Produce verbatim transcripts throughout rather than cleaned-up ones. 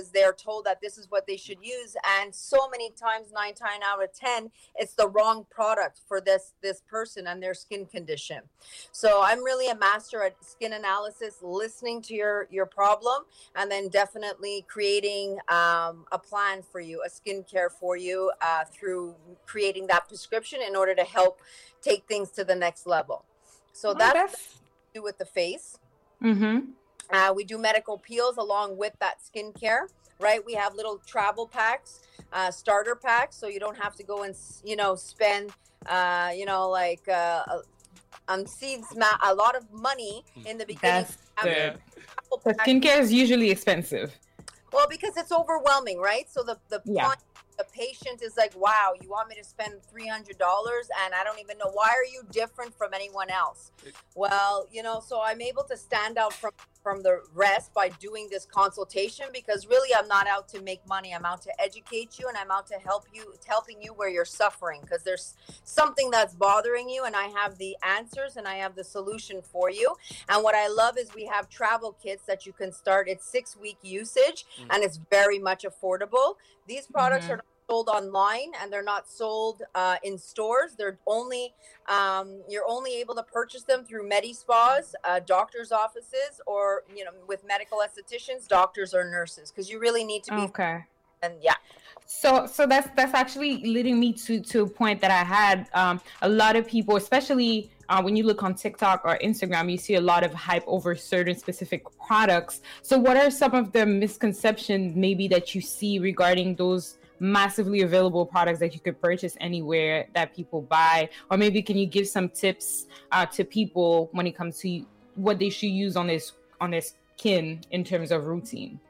because they're told that this is what they should use, and so many times, nine times out of ten, it's the wrong product for this this person and their skin condition. So I'm really a master at skin analysis, listening to your your problem, and then definitely creating um, a plan for you, a skincare for you, uh, through creating that prescription in order to help take things to the next level. So Oh, that's what that's. we do with the face. Mm-hmm. Uh, we do medical peels along with that skincare, right? We have little travel packs, uh, starter packs, so you don't have to go and, s- you know, spend, uh, you know, like uh, a- on seeds, ma- a lot of money in the beginning. That's Have a Yeah. good. travel Because pack. skincare is usually expensive. Well, because it's overwhelming, right? So the the Yeah. client, the patient is like, "Wow, you want me to spend three hundred dollars, and I don't even know, why are you different from anyone else?" Well, you know, so I'm able to stand out from from the rest by doing this consultation, because really I'm not out to make money. I'm out to educate you, and I'm out to help you, helping you where you're suffering, because there's something that's bothering you, and I have the answers and I have the solution for you. And what I love is we have travel kits that you can start. It's six week usage, Mm. and it's very much affordable. These products Mhm. are not sold online, and they're not sold uh, in stores. They're only um, you're only able to purchase them through medi spas, uh, doctors' offices, or, you know, with medical estheticians, doctors or nurses, because you really need to be. Okay. And yeah, So, so that's that's actually leading me to to a point that I had. Um, a lot of people, especially uh, when you look on TikTok or Instagram, you see a lot of hype over certain specific products. So, what are some of the misconceptions maybe that you see regarding those massively available products that you could purchase anywhere that people buy? Or maybe can you give some tips uh, to people when it comes to what they should use on this on their skin in terms of routine?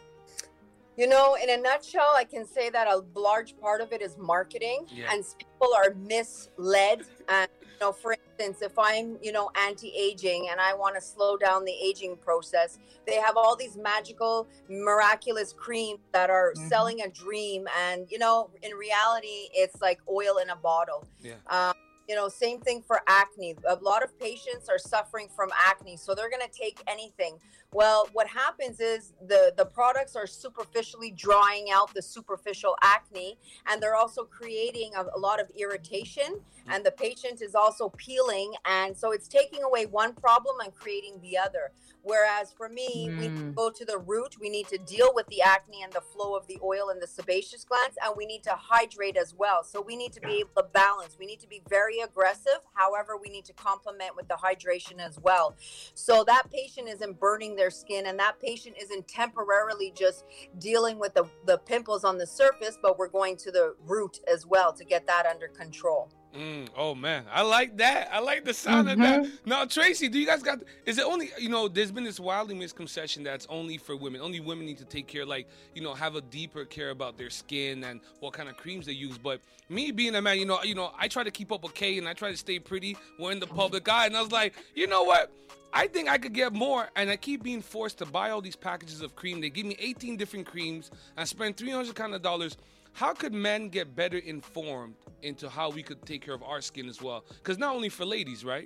you know, in a nutshell, I can say that a large part of it is marketing, Yeah. and people are misled. And, you know, for instance, if I'm, you know, anti-aging and I want to slow down the aging process, they have all these magical, miraculous creams that are Mhm. selling a dream. And, you know, in reality, it's like oil in a bottle. Yeah. Um, you know, same thing for acne. A lot of patients are suffering from acne, so they're going to take anything. Well, what happens is the, the products are superficially drawing out the superficial acne, and they're also creating a, a lot of irritation, and the patient is also peeling. And so it's taking away one problem and creating the other. Whereas for me, we need to Mm. go to the root. We need to deal with the acne and the flow of the oil and the sebaceous glands, and we need to hydrate as well. So we need to be able to balance. We need to be very aggressive. However, we need to complement with the hydration as well. So that patient isn't burning their skin, and that patient isn't temporarily just dealing with the, the pimples on the surface, but we're going to the root as well to get that under control. Mm, oh man, I like that. I like the sound of that. Mhm. Now, Tracy, do you guys got? Is it only, you know? There's been this wildly misconception that's only for women. Only women need to take care, like, you know, have a deeper care about their skin and what kind of creams they use. But me being a man, you know, you know, I try to keep up with Kay and I try to stay pretty. We're in the public eye, and I was like, you know what? I think I could get more, and I keep being forced to buy all these packages of cream. They give me eighteen different creams. I spend three hundred kind of dollars. How could men get better informed into how we could take care of our skin as well? Because not only for ladies, right?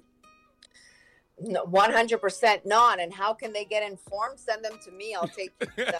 No, one hundred percent not. And how can they get informed? Send them to me. I'll take them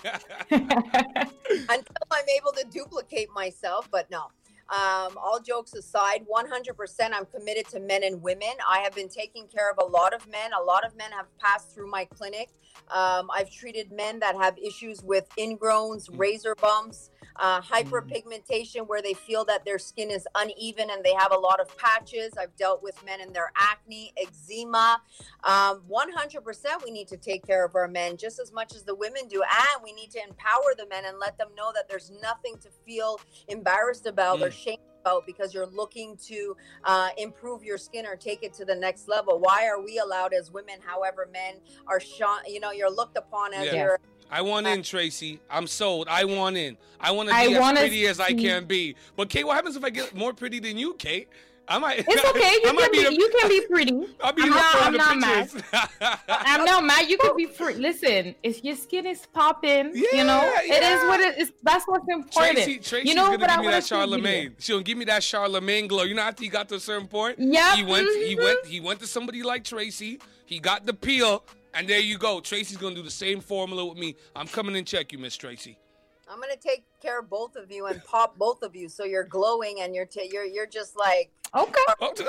until I'm able to duplicate myself. But no, um, all jokes aside, one hundred percent I'm committed to men and women. I have been taking care of a lot of men. A lot of men have passed through my clinic. Um, I've treated men that have issues with ingrowns, razor bumps, uh, hyperpigmentation, where they feel that their skin is uneven and they have a lot of patches. I've dealt with men in their acne, eczema. Um, one hundred percent we need to take care of our men just as much as the women do. And we need to empower the men and let them know that there's nothing to feel embarrassed about or Mm. shame about because you're looking to uh, improve your skin or take it to the next level. Why are we allowed as women, however men are shown, you know, you're looked upon as Yeah. you're I want in, Tracy. I'm sold. I want in. I want to I be as wanna pretty as I see- can be. But Kate, what happens if I get more pretty than you, Kate? I might. It's okay. I You might can be, the- you can be pretty. I'll be I'm the not- front I'm of the not mad. pictures. I'm not mad. You can be free. Listen, if your skin is popping, Yeah, you know, it is yeah. what it is. That's what's important. Tracy, Tracy's you know gonna what I give me wanna that see you do? Charlemagne. She'll give me that Charlemagne glow. You know, after he got to a certain point, Yep. he went, he Mhm. went, he went to somebody like Tracy. He got the peel, and there you go. Tracy's gonna do the same formula with me. I'm coming and check you, Miss Tracy. I'm gonna take care of both of you and pop both of you, so you're glowing and you're t- you're you're just like okay.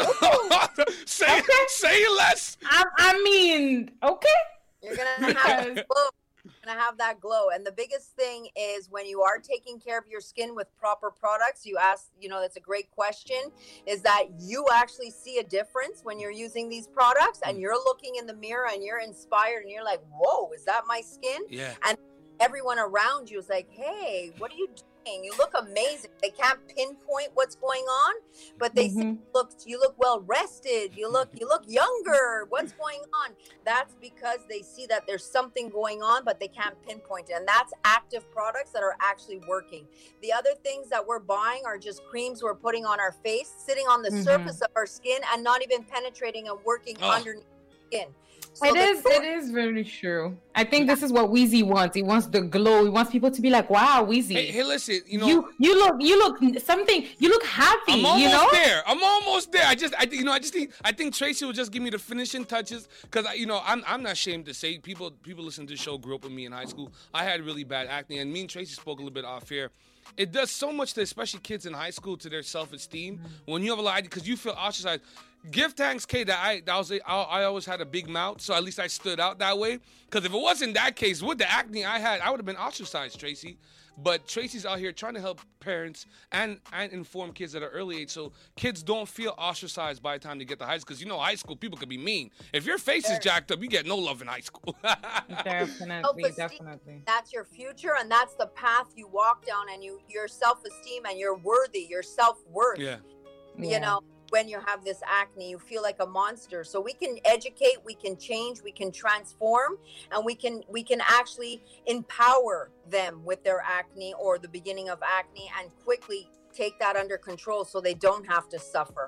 say okay. say less. I, I mean, okay. You're gonna have that glow. You're gonna have that glow, and the biggest thing is when you are taking care of your skin with proper products. You ask, you know, that's a great question. Is that you actually see a difference when you're using these products, and you're looking in the mirror and you're inspired, and you're like, "Whoa, is that my skin?" Yeah. And everyone around you is like, hey, what are you doing? You look amazing. They can't pinpoint what's going on, but they mm-hmm. say, look, you look well rested. You look, you look younger. What's going on? That's because they see that there's something going on, but they can't pinpoint it. And that's active products that are actually working. The other things that we're buying are just creams we're putting on our face, sitting on the mm-hmm. surface of our skin and not even penetrating and working oh. underneath the skin. So it is. It is very true. I think this is what Weezy wants. He wants the glow. He wants people to be like, "Wow, Weezy." Hey, hey listen. You know, you, you look, you look something. You look happy. I'm almost you know? there. I'm almost there. I just, I think, you know, I just think, I think Tracy will just give me the finishing touches because, you know, I'm, I'm not ashamed to say people, people listen to the show grew up with me in high school. I had really bad acne, and me and Tracy spoke a little bit off here. It does so much to especially kids in high school to their self-esteem when you have a lot because you feel ostracized. Give thanks, Kay, that I that was I, I always had a big mouth, so at least I stood out that way. Because if it wasn't that case, with the acne I had, I would have been ostracized, Tracy. But Tracy's out here trying to help parents and, and inform kids at an early age so kids don't feel ostracized by the time they get to high school. Because, you know, high school, people can be mean. If your face is jacked up, you get no love in high school. Definitely, definitely. That's your future, and that's the path you walk down, and you your self-esteem, and you're worthy, your self-worth. Yeah. You yeah. know, when you have this acne, you feel like a monster. So we can educate, we can change, we can transform, and we can we can actually empower them with their acne or the beginning of acne and quickly take that under control so they don't have to suffer.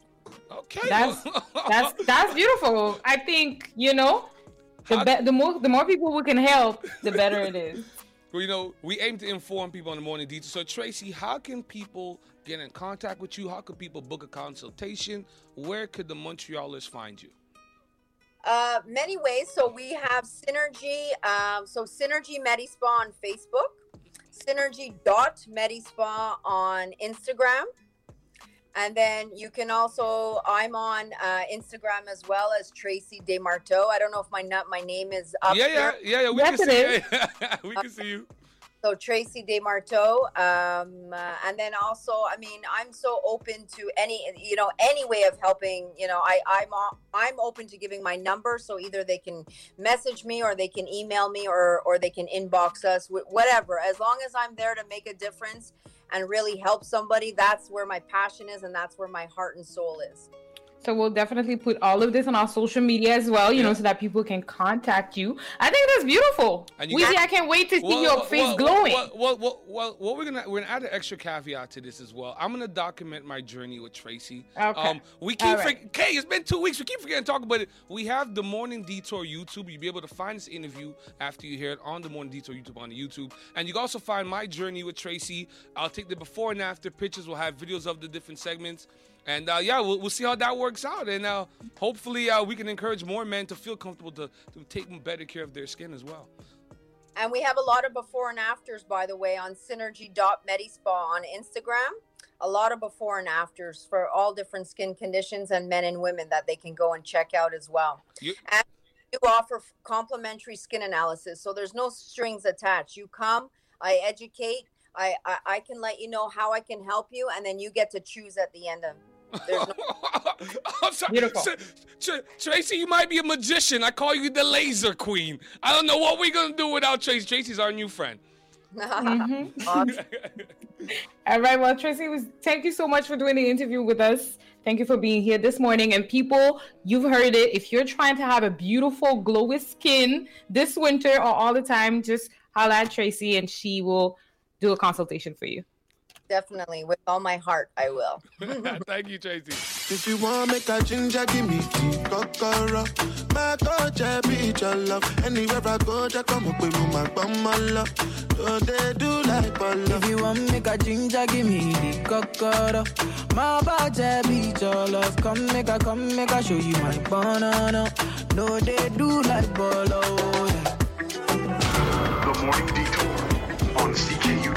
Okay. That's that's that's beautiful. I think, you know, the be- the more the more people we can help, the better it is. Well, you know, we aim to inform people on the morning detail. So, Tracy, how can people get in contact with you? How can people book a consultation? Where could the Montrealers find you? Uh, many ways. So we have Synergy. Um, so Synergy Medispa on Facebook, Synergy dot Medispa on Instagram. And then you can also, I'm on uh, Instagram as well as Tracy Desmarteau. I don't know if my my name is up yeah, here. Yeah, yeah, yeah. We yes, can see you. We can see you. So Tracy Desmarteau. Um, uh, and then also, I mean, I'm so open to any, you know, any way of helping. You know, I, I'm I'm open to giving my number. So either they can message me or they can email me or or they can inbox us, whatever. As long as I'm there to make a difference and really help somebody, that's where my passion is and that's where my heart and soul is. So we'll definitely put all of this on our social media as well, you yeah. know, so that people can contact you. I think that's beautiful. Weezy, I can't wait to see well, your well, face well, glowing. Well, well, well, well, well, we're gonna we're gonna add an extra caveat to this as well. I'm gonna document my journey with Tracy. Okay. Um, we keep right. forgetting. Kay, it's been two weeks. We keep forgetting to talk about it. We have the Morning Detour YouTube. You'll be able to find this interview after you hear it on the Morning Detour YouTube on the YouTube, and you can also find my journey with Tracy. I'll take the before and after pictures. We'll have videos of the different segments. And, uh, yeah, we'll, we'll see how that works out. And uh, hopefully uh, we can encourage more men to feel comfortable to, to take better care of their skin as well. And we have a lot of before and afters, by the way, on Synergy dot Medispa on Instagram. A lot of before and afters for all different skin conditions and men and women that they can go and check out as well. You- and we offer complimentary skin analysis. So there's no strings attached. You come, I educate. I, I, I can let you know how I can help you, and then you get to choose at the end of There's no- I'm sorry. Beautiful. Tr- Tr- Tracy, you might be a magician. I call you the laser queen. I don't know what we're going to do without Tracy. Tracy's our new friend. Mm-hmm. All right. Well, Tracy, was thank you so much for doing the interview with us. Thank you for being here this morning. And people, you've heard it. If you're trying to have a beautiful, glowy skin this winter or all the time, just holla at Tracy and she will do a consultation for you. Definitely. With all my heart, I will. Thank you, Tracy. If you want make a ginger, give me tea, kokoro. My coach, I be your love. Anywhere I go, just come up with my bum, my love. Don't they do like ball? If you want make a ginger, give me the kokoro. My body be your love. Come make a, come make a show you my banana. No, they do like ball, oh, yeah. The Morning Detour on C K U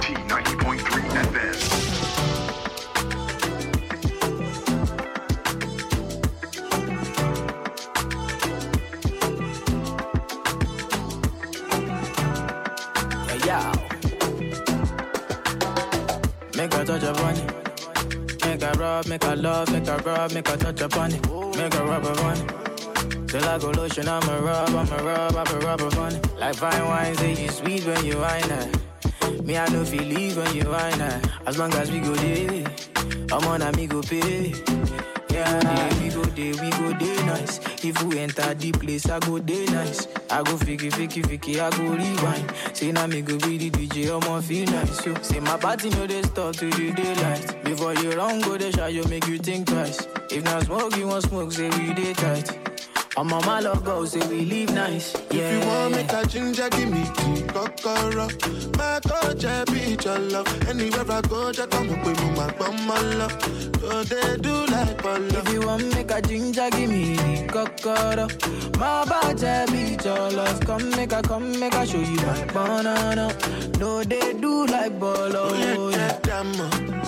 Make a touch upon it. Make a rub, make a love, make a rub, make a touch upon it. Make a rub upon it. Till I go lotion, I'm a rub, I'm a rub, I'm a rub upon it. Like fine wine, say you sweet when you wine her. Me, I know feel leave when you wine her. As long as we go there, I'm on a me go pay. Yeah, yeah, we go there, we go there nice. If we enter the place, I go there nice. I go fiki, fiki, fiki, I go rewind. Say now me go be the D J, I'ma feel nice. Yo. Say my party know they stop to the daylight. Before you run, go the shot, you make you think twice. If not smoke, you want smoke, say we day tight. I'm on my love go, say we live nice. Yeah. If you want make a ginger, give me tea, kokoro. My coach, I be your love. Anywhere I go, just come up with my bum, my love. So they do like ball. If you want make a ginger, give me the kokoro. My body be your love. Come make a, come make a show you my banana. No, they do like bolo. Oh, yeah, yeah.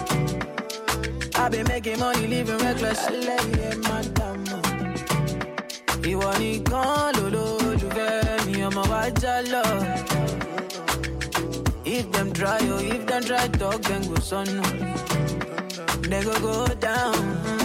I been making money, living reckless. I love you, madam. Ìwọ nìkan lolólùfẹ́ mi, ọmọ wa jálọ. If them try, oh, if them try talk, then go sọnù. They go go down.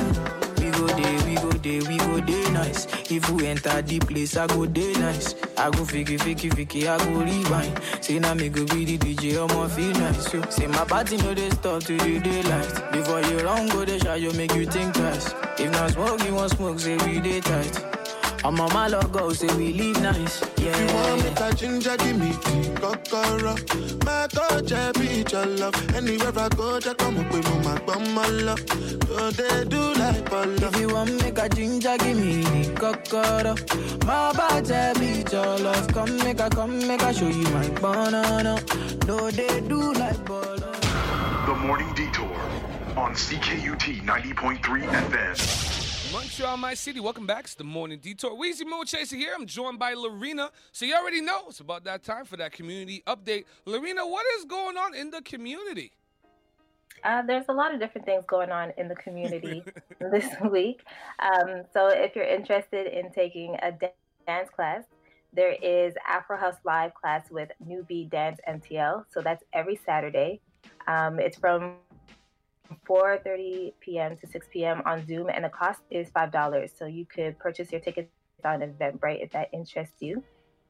We go there, we go there, we go there nice. If we enter the place, I go there nice. I go fiki, fiki, fiki, I go rewind. Say now me go be the D J, I'ma feel nice. Yo. Say my party know they stop to the daylight. Before you run, go the shot, you make you think twice. If not smoke, you want smoke, say we day tight. I'm on my logo, say we live nice. Yeah. If you want me to ginger, give me tea, kokoro. My coach, I be your love. Anywhere I go, just come up with my bum, my love. So they do like ball. If you want make a ginger, give me the kokoro. My body be your love. Come make a, come make a show you my banana. No, they do like ball. The Morning Detour on C K U T ninety point three F M. Montreal, my city. Welcome back. It's the Morning Detour. Weezy Moon Chaser here. I'm joined by Lorena. So you already know it's about that time for that community update. Lorena, what is going on in the community? Uh, there's a lot of different things going on in the community this week. Um, so if you're interested in taking a da- dance class, there is Afro House Live class with Newbie Dance M T L. So that's every Saturday. Um, it's from four thirty p.m. to six p.m. on Zoom, and the cost is five dollars. So you could purchase your tickets on Eventbrite if that interests you.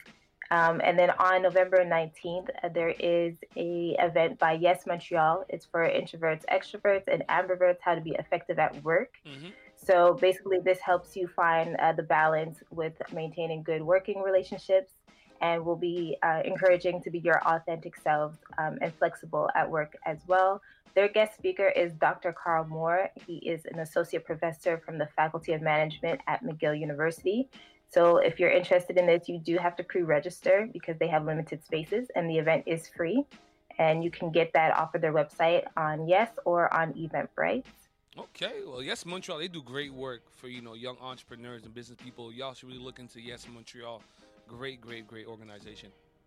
Um, and then on November nineteenth, uh, there is a event by Yes Montreal. It's for introverts, extroverts, and ambiverts, how to be effective at work. Mm-hmm. So basically, this helps you find uh, the balance with maintaining good working relationships, and will be uh, encouraging to be your authentic selves um, and flexible at work as well. Their guest speaker is Doctor Carl Moore. He is an associate professor from the Faculty of Management at McGill University. So if you're interested in this, you do have to pre-register because they have limited spaces, and the event is free. And you can get that off of their website on Yes or on Eventbrite. Okay, well, Yes Montreal, they do great work for, you know, young entrepreneurs and business people. Y'all should really look into Yes Montreal. Great, great, great organization.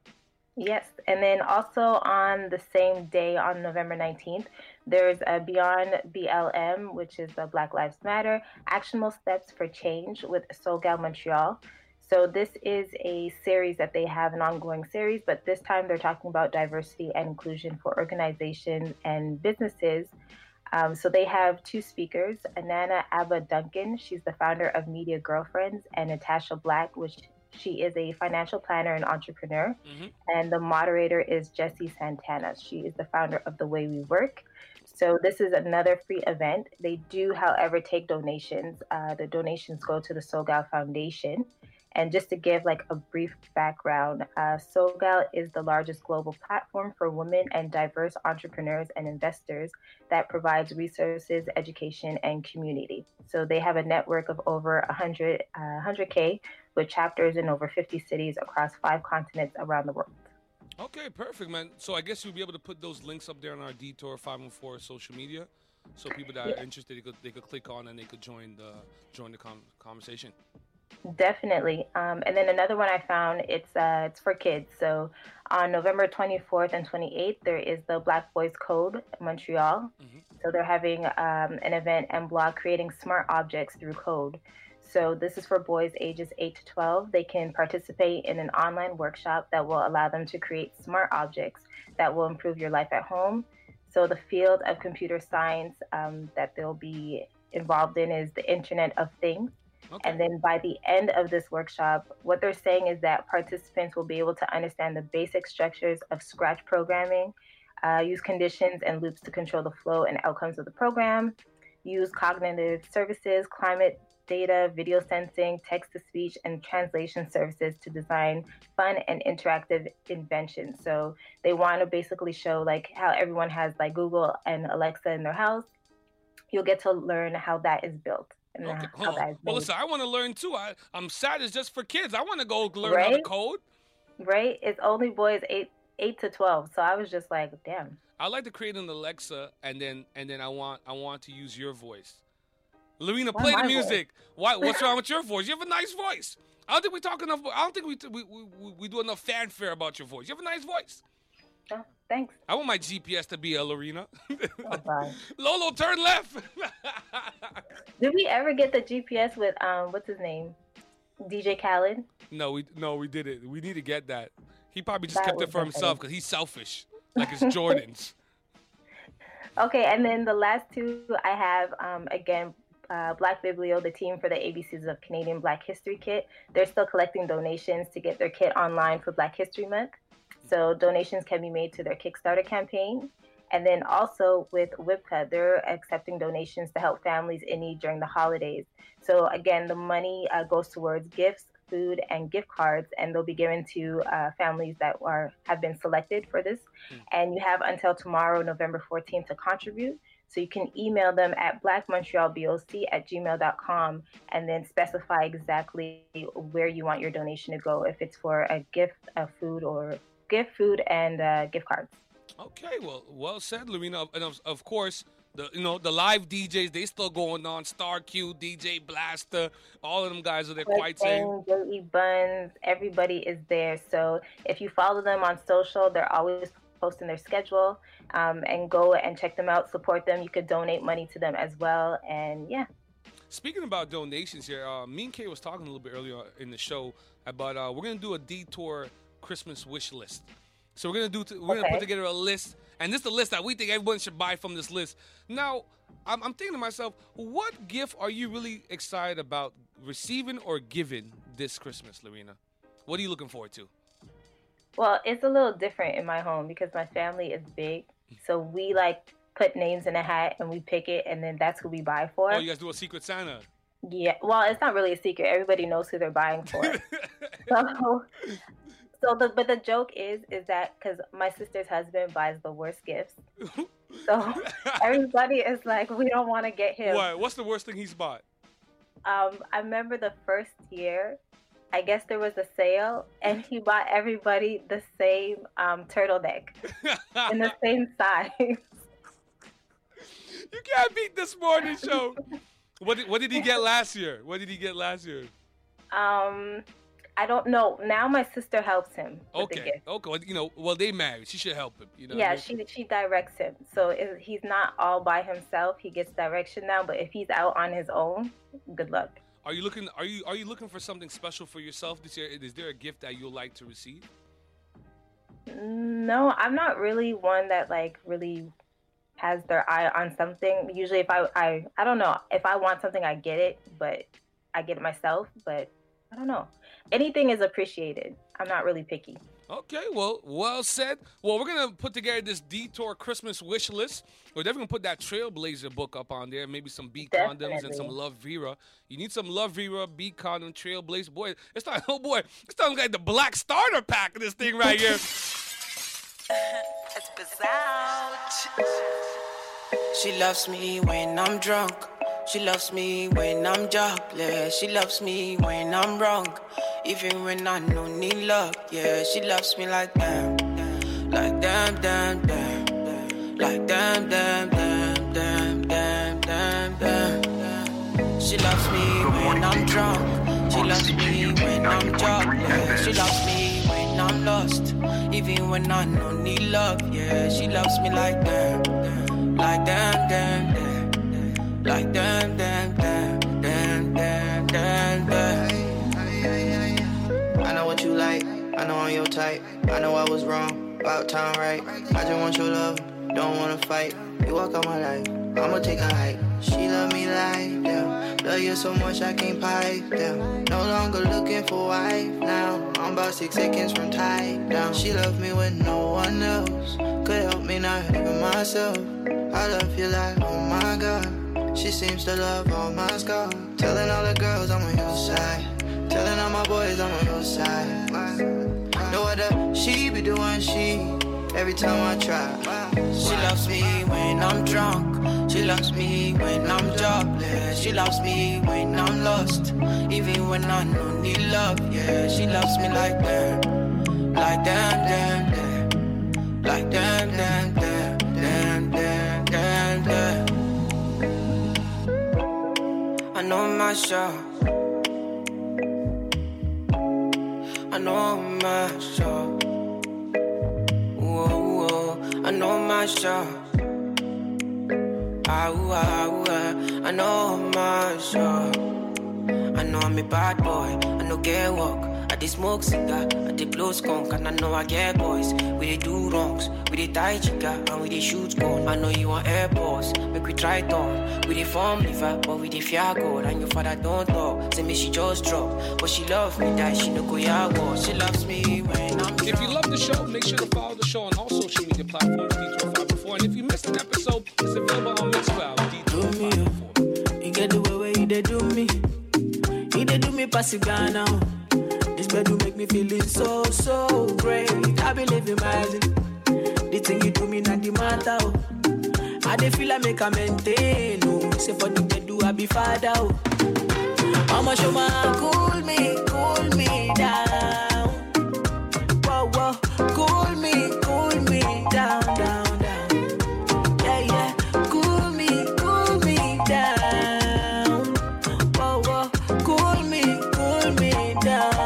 Yes, and then also on the same day, on November nineteenth, there's a Beyond B L M, which is the Black Lives Matter, Actionable Steps for Change with SoGal Montreal. So this is a series that they have, an ongoing series, but this time they're talking about diversity and inclusion for organizations and businesses. Um, so they have two speakers, Anana Abba Duncan, she's the founder of Media Girlfriends, and Natasha Black, which she is a financial planner and entrepreneur. Mm-hmm. And the moderator is Jessie Santana. She is the founder of The Way We Work. So this is another free event. They do, however, take donations. Uh, the donations go to the SoGal Foundation. And just to give like a brief background, uh, SoGal is the largest global platform for women and diverse entrepreneurs and investors that provides resources, education, and community. So they have a network of over one hundred, uh, one hundred K with chapters in over fifty cities across five continents around the world. Okay, perfect, man. So I guess you'll be able to put those links up there on our Detour five one four social media, so people that are interested, they could they could click on and they could join the join the com- conversation. Definitely. Um, and then another one I found, it's uh, it's for kids. So on November twenty-fourth and twenty-eighth, there is the Black Boys Code Montreal. Mm-hmm. So they're having um, an event, M Block, creating smart objects through code. So this is for boys ages eight to twelve. They can participate in an online workshop that will allow them to create smart objects that will improve your life at home. So the field of computer science um, that they'll be involved in is the Internet of Things. Okay. And then by the end of this workshop, what they're saying is that participants will be able to understand the basic structures of Scratch programming, uh, use conditions and loops to control the flow and outcomes of the program, use cognitive services, climate data, video sensing, text-to-speech, and translation services to design fun and interactive inventions. So they want to basically show like how everyone has like Google and Alexa in their house. You'll get to learn how that is built. And Okay. how Huh. that is Well, made. listen, I want to learn too. I, I'm sad it's just for kids. I want to go learn how to Right? code. Right? It's only boys eight eight to twelve. So I was just like, damn. I like to create an Alexa, and then and then I want I want to use your voice. Lorena, Why play the my music. Why? What's wrong with your voice? You have a nice voice. I don't think we talk enough. I don't think we we, we we do enough fanfare about your voice. You have a nice voice. Oh, thanks. I want my G P S to be a Lorena. Oh, God. Lolo, turn left. Did we ever get the G P S with um what's his name? D J Khaled? no, we no we did it. We need to get that. He probably just That kept would it for be himself because he's selfish, like it's Jordans. Okay, and then the last two I have, um, again, uh, Black Biblio, the team for the A B Cs of Canadian Black History Kit. They're still collecting donations to get their kit online for Black History Month. So donations can be made to their Kickstarter campaign. And then also with Wibka, they're accepting donations to help families in need during the holidays. So again, the money uh, goes towards gifts, food, and gift cards, and they'll be given to uh, families that are have been selected for this. Mm. And you have until tomorrow, November fourteenth, to contribute. So you can email them at black montreal b o c at gmail dot com and then specify exactly where you want your donation to go, if it's for a gift, a food, or gift, food, and uh, gift cards. Okay, well, well said, Lorena. And of, of course, the you know the live D Js, they still going on. Star Q, D J Blaster, all of them guys are there quite saying. J E Buns, everybody is there. So if you follow them on social, they're always posting their schedule. Um, and go and check them out, support them. You could donate money to them as well. And yeah. Speaking about donations here, uh, me and Kay was talking a little bit earlier in the show about uh, we're gonna do a Detour Christmas wish list. So we're gonna do t- we're Okay. gonna put together a list, and this is the list that we think everyone should buy from this list. Now, I'm, I'm thinking to myself, what gift are you really excited about receiving or giving this Christmas, Lorena? What are you looking forward to? Well, it's a little different in my home because my family is big. So we like put names in a hat and we pick it, and then that's who we buy for. Oh, you guys do a Secret Santa. Yeah, well, it's not really a secret. Everybody knows who they're buying for. so, so the but the joke is is that because my sister's husband buys the worst gifts, so everybody is like, we don't want to get him. What? What's the worst thing he's bought? Um, I remember the first year, I guess there was a sale, and he bought everybody the same um, turtleneck in the same size. You can't beat this morning show. What did, what did he get last year? What did he get last year? Um, I don't know. Now my sister helps him with the Okay, gift. okay. Well, you know, well, they married. She should help him. You know. what I Yeah, mean? she she directs him. So if he's not all by himself, he gets direction now. But if he's out on his own, good luck. Are you looking? Are you are you looking for something special for yourself this year? Is there a gift that you'll like to receive? No, I'm not really one that like really has their eye on something. Usually, if I I I don't know, if I want something, I get it, but I get it myself. But I don't know. Anything is appreciated. I'm not really picky. Okay, well, well said. Well, we're gonna put together this Detour Christmas wish list. We're definitely gonna put that Trailblazer book up on there. Maybe some B condoms and some Love Vera. You need some Love Vera, B condom, Trailblazer. Boy, it's not. Oh boy, it's not like the black starter pack of this thing right here. It's bizarre. She loves me when I'm drunk. She loves me when I'm jobless. She loves me when I'm wrong. Even when I don't need love. Yeah, she loves me like damn. Like damn, damn, damn. Like damn, damn, damn, damn, damn, damn, damn. She loves me when I'm drunk. She loves me when I'm jobless. She loves me when I'm lost. Even when I don't need love. Yeah, she loves me like damn. Like damn, damn, damn. Like damn, damn, damn, damn, damn, damn. I know I was wrong, about time right. I just want your love, don't wanna fight. You walk out my life, I'ma take a hike. She love me like that, love you so much I can't pipe down. No longer looking for wife now, I'm about six seconds from tied down. She love me when no one else could help me, not even myself. I love you like, oh my God. She seems to love all my scars. Telling all the girls I'm on your side, telling all my boys I'm on your side. Know what the she be doing, she every time I try. She loves me when I'm drunk, she loves me when I'm jobless, she loves me when I'm lost, even when I don't need love. Yeah, she loves me like that, like damn, damn, damn, like damn, damn, damn, damn, damn, damn, damn. I know my shot, I know my shot. Whoa, whoa, I know my shot. Ah, ah, ah, I know my shot. I know I'm a bad boy, I know get work. I dey smoke cigar, I dey blow skunk, and I know I get boys. We dey do wrongs, we dey tie chica, and we dey shoot gun. I know you want airports, make we try it on. We dey form liver, but we dey fear God. And your father don't talk, say me she just drop. But she love me, that she no go yago. She loves me when I'm If you love the show, make sure to follow the show on all social media platforms, D two five four. And if you missed an episode, it's available on Mixcloud, D two five four. You get the way where you dey do me, you dey do me pass it now. This bed will make me feeling so, so great. I believe in my eyes. The thing you do me not the matter. Oh. I dey feel I make a maintain. Oh. Say for the bed do I be father. Oh. I'ma show my cool me, cool me down. Whoa, whoa, cool me, cool me down, down, down. Yeah, yeah, cool me, cool me down. Whoa, whoa, cool me, cool me down.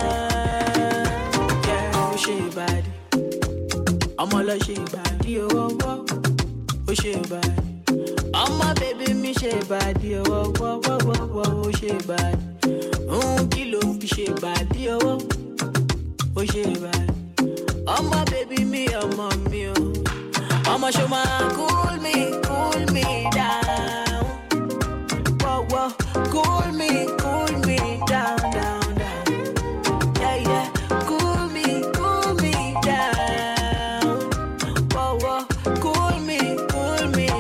I'm all a shea body, oh, oh, oh, oh, shea body. I'm my baby, me shea body, oh, oh, oh, oh, oh, oh, shea body. Oh, kilo, shea body, oh, oh, oh, shea body. I'm my baby, me, I'm my me, oh. I'ma show my cool me, cool me down. Whoa, whoa, cool me, cool me down, down, down. Yeah, yeah, cool me, cool me down. Whoa, whoa, cool me, cool me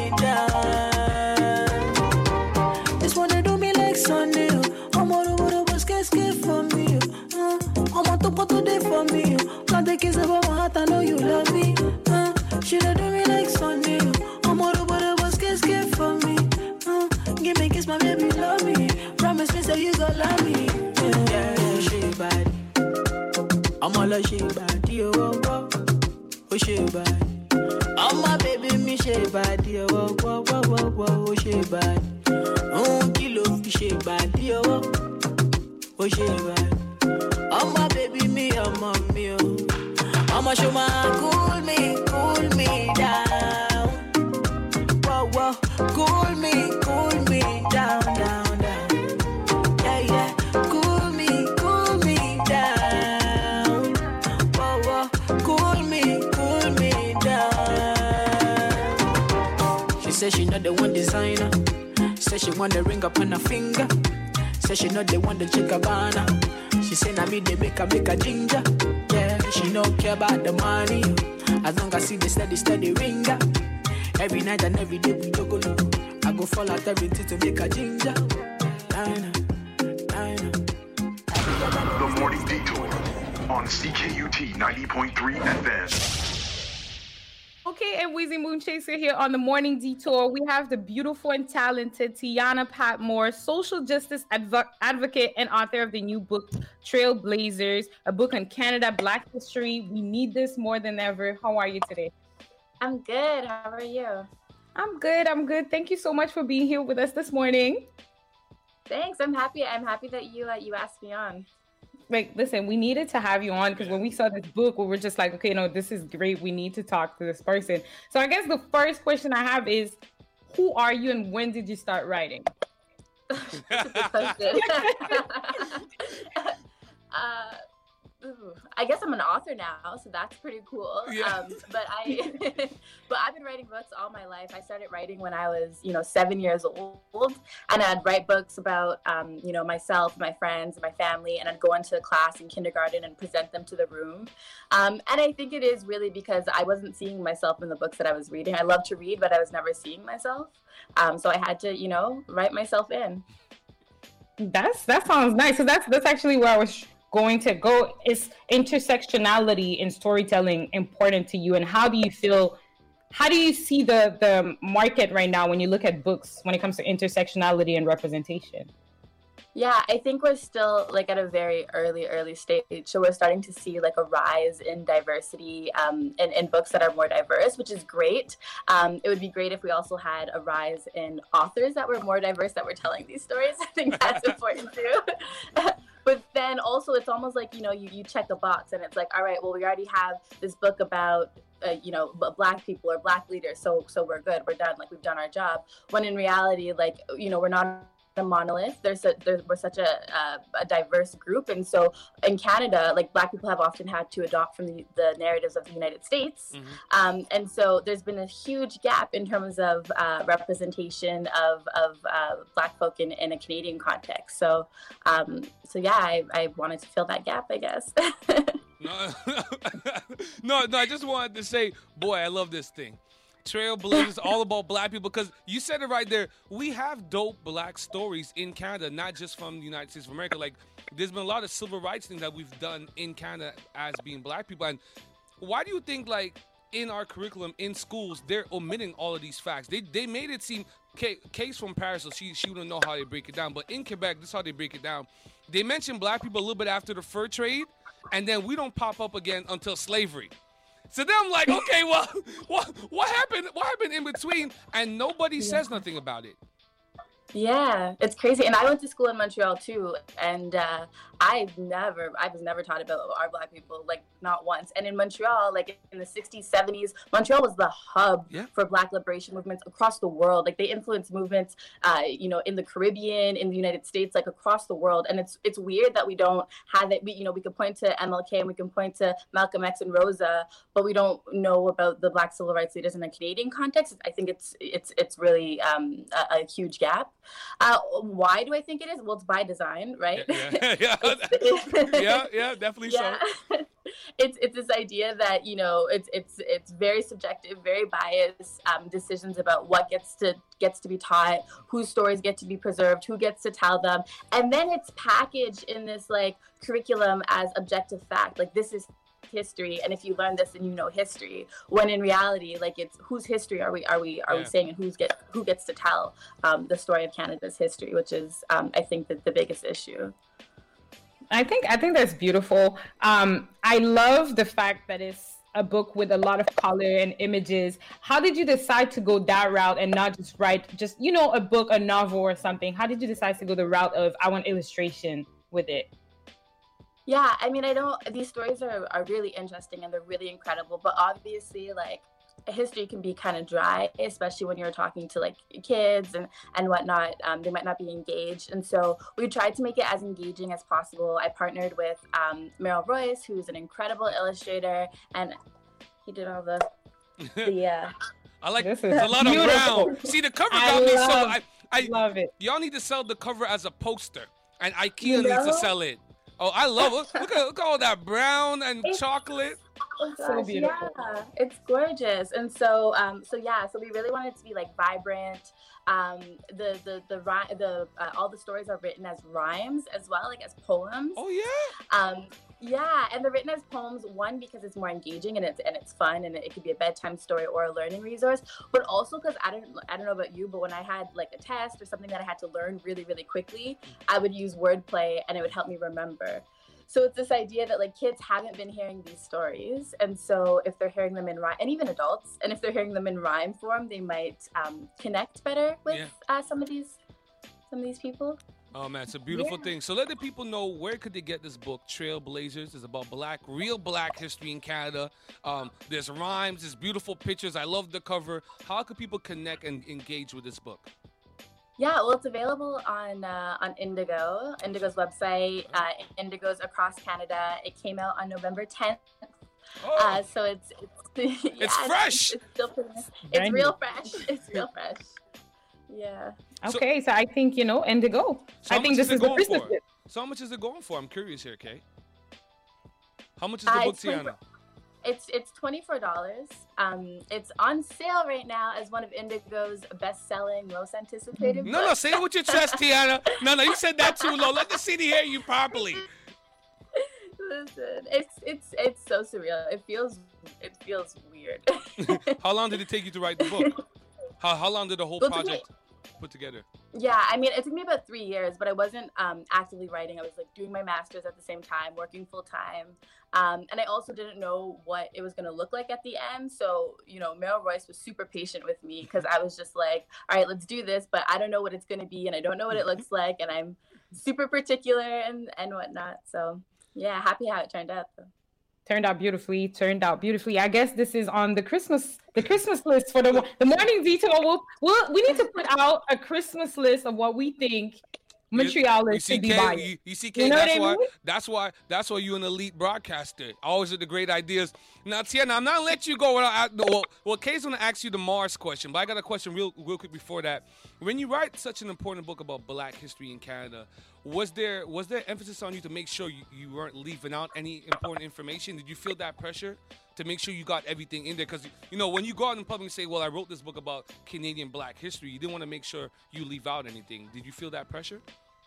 down. This one they do me like Sunday. I'm all over the bus, get scared for me. Uh, I'm on top of the day for me. Can't take kiss about my heart, I know you love me. Uh, she don't do me like Sunday. I'm all over the bus, get scared for me. Uh, give me a kiss, my baby, love me. Promise me, say you gon' love me. Yeah, yeah, she bad. I'm all a she body, oh, oh, oh, oh, she bad. I'm my baby, me she body, oh, oh, oh, oh, oh, oh, she bad. Oh, kilo, she body, oh, oh, oh, she bad. I'm my baby, me, I'm my me, oh. I'ma show my cool me, cool me down. Whoa, whoa, cool me, cool me down, down, down. Yeah, yeah, cool me, cool me down. Whoa, whoa, cool me, cool me down. She said she not the one designer. Said she want the ring up on her finger. Said she not the one to check a banner. She say na me they make her make a ginger. Yeah, she no care about the money. As long as see the steady steady ringer. Every night and every day we go low. I go fall out everything to make a ginger. Diner, diner. The Morning Detour on C K U T ninety point three F M. Okay, and Weezy Moonchaser here on the Morning Detour. We have the beautiful and talented Tiana Patmore, social justice adv- advocate and author of the new book, Trailblazers, a book on Canada Black history. We need this more than ever. How are you today? I'm good. How are you? I'm good. I'm good. Thank you so much for being here with us this morning. Thanks. I'm happy. I'm happy that you uh, you asked me on. Like, listen, we needed to have you on because when we saw this book, we were just like, okay, no, this is great. We need to talk to this person. So I guess the first question I have is, who are you and when did you start writing? That's a good question. uh, Ooh, I guess I'm an author now, so that's pretty cool. Yeah. Um, but I, but I've been writing books all my life. I started writing when I was, you know, seven years old, and I'd write books about, um, you know, myself, my friends, and my family, and I'd go into class in kindergarten and present them to the room. Um, and I think it is really because I wasn't seeing myself in the books that I was reading. I love to read, but I was never seeing myself. Um, so I had to, you know, write myself in. That's that sounds nice. So that's that's actually where I was going to go. Is intersectionality in storytelling important to you, and how do you feel, how do you see the the market right now when you look at books when it comes to intersectionality and representation? Yeah, I think we're still like at a very early, early stage. So we're starting to see like a rise in diversity um, in, in books that are more diverse, which is great. Um, it would be great if we also had a rise in authors that were more diverse that were telling these stories. I think that's important too. But then also it's almost like, you know, you, you check a box and it's like, all right, well, we already have this book about, uh, you know, Black people or Black leaders. So, so we're good. We're done. Like we've done our job. When in reality, like, you know, we're not a monolith. There's a, there's, we're such a, a, a diverse group. And so in Canada, like Black people have often had to adopt from the, the narratives of the United States. Mm-hmm. Um, and so there's been a huge gap in terms of uh, representation of, of uh, Black folk in, in a Canadian context. So, um, so yeah, I, I wanted to fill that gap, I guess. no, no, no, I just wanted to say, boy, I love this thing. Trailblazers, all about Black people, because you said it right there. We have dope Black stories in Canada, not just from the United States of America. Like, there's been a lot of civil rights things that we've done in Canada as being Black people. And why do you think, like, in our curriculum in schools, they're omitting all of these facts? They they made it seem, Case from Paris, so she, she wouldn't know how they break it down. But in Quebec, this is how they break it down. They mention Black people a little bit after the fur trade, and then we don't pop up again until slavery. So then I'm like, okay, well, what what happened? What happened in between? And nobody yeah. says nothing about it. Yeah, it's crazy. And I went to school in Montreal too, and uh, I never, I was never taught about our Black people, like not once. And in Montreal, like in the sixties, seventies, Montreal was the hub yeah. for Black liberation movements across the world. Like they influenced movements, uh, you know, in the Caribbean, in the United States, like across the world. And it's it's weird that we don't have it. We, you know, we can point to M L K and we can point to Malcolm X and Rosa, but we don't know about the Black civil rights leaders in a Canadian context. I think it's it's it's really um, a, a huge gap. Uh, why do I think it is? Well, it's by design, right? Yeah, yeah, yeah, yeah, yeah, definitely yeah. so. It's it's this idea that, you know, it's it's it's very subjective, very biased um, decisions about what gets to gets to be taught, whose stories get to be preserved, who gets to tell them, and then it's packaged in this like curriculum as objective fact. Like this is history, and if you learn this, then you know history. When in reality, like it's whose history are we are we are yeah. we saying, and who's get who gets to tell um, the story of Canada's history, which is um, I think that the biggest issue. I think I think that's beautiful. Um, I love the fact that it's a book with a lot of color and images. How did you decide to go that route and not just write just, you know, a book, a novel or something? How did you decide to go the route of I want illustration with it? Yeah, I mean, I don't, these stories are, are really interesting and they're really incredible, but obviously like history can be kind of dry, especially when you're talking to like kids and, and whatnot. Um, they might not be engaged. And so we tried to make it as engaging as possible. I partnered with um, Merrill Royce, who's an incredible illustrator, and he did all the, the uh, I like this. Is a lot beautiful. Of brown. See, the cover got I me love, so, I, I love it. Y'all need to sell the cover as a poster, and IKEA you know? needs to sell it. Oh, I love it. Look at, look at all that brown and it's, chocolate. Oh gosh, so beautiful. Yeah, it's gorgeous. And so, um, so yeah, so we really wanted it to be like vibrant. Um, the the the the uh, all the stories are written as rhymes as well, like as poems. Oh yeah. Um, yeah, and they're written as poems. One, because it's more engaging and it's and it's fun, and it, it could be a bedtime story or a learning resource. But also because I don't I don't know about you, but when I had like a test or something that I had to learn really really quickly, I would use wordplay and it would help me remember. So it's this idea that like kids haven't been hearing these stories, and so if they're hearing them in rhyme, and even adults, and if they're hearing them in rhyme form, they might um, connect better with yeah. uh, some of these some of these people. Oh man, it's a beautiful yeah. thing. So let the people know, where could they get this book? Trailblazers is about black, real black history in Canada. Um, there's rhymes, there's beautiful pictures. I love the cover. How could people connect and engage with this book? Yeah, well, it's available on uh, on Indigo, Indigo's website. Uh, Indigo's across Canada. It came out on November tenth. Oh. Uh, so it's it's, yeah, it's fresh. It's, it's, still pretty, it's real fresh. It's real fresh. Yeah. Okay, so, so I think you know Indigo. So I think this is the Christmas gift. So how much is it going for? I'm curious here, Kay. How much is the uh, book, Tiana? It's it's twenty-four dollars. Um, it's on sale right now as one of Indigo's best-selling, most anticipated. No, books. no, say it with your chest, Tiana. No, no, you said that too low. Let the city hear you properly. Listen, it's it's it's so surreal. It feels it feels weird. How long did it take you to write the book? How how long did the whole well, project put together? Yeah, I mean, it took me about three years, but I wasn't um, actively writing. I was like doing my master's at the same time, working full time. Um, and I also didn't know what it was going to look like at the end. So, you know, Meryl Royce was super patient with me because I was just like, all right, let's do this, but I don't know what it's going to be and I don't know what it looks like. And I'm super particular and, and whatnot. So, yeah, happy how it turned out, though. Turned out beautifully. Turned out beautifully. I guess this is on the Christmas the Christmas list for the the morning detour. We'll, we'll, we need to put out a Christmas list of what we think Montrealers should be buying. You, you see, Kay, you know that's why. Mean? That's why. That's why you're an elite broadcaster. Always with the great ideas. Now, Tiana, I'm not gonna let you go. Without, well, well, Kay's gonna ask you the Mars question, but I got a question real, real quick before that. When you write such an important book about Black history in Canada, was there was there emphasis on you to make sure you, you weren't leaving out any important information? Did you feel that pressure to make sure you got everything in there? Because, you know, when you go out in public and say, well, I wrote this book about Canadian Black history, you didn't want to make sure you leave out anything. Did you feel that pressure?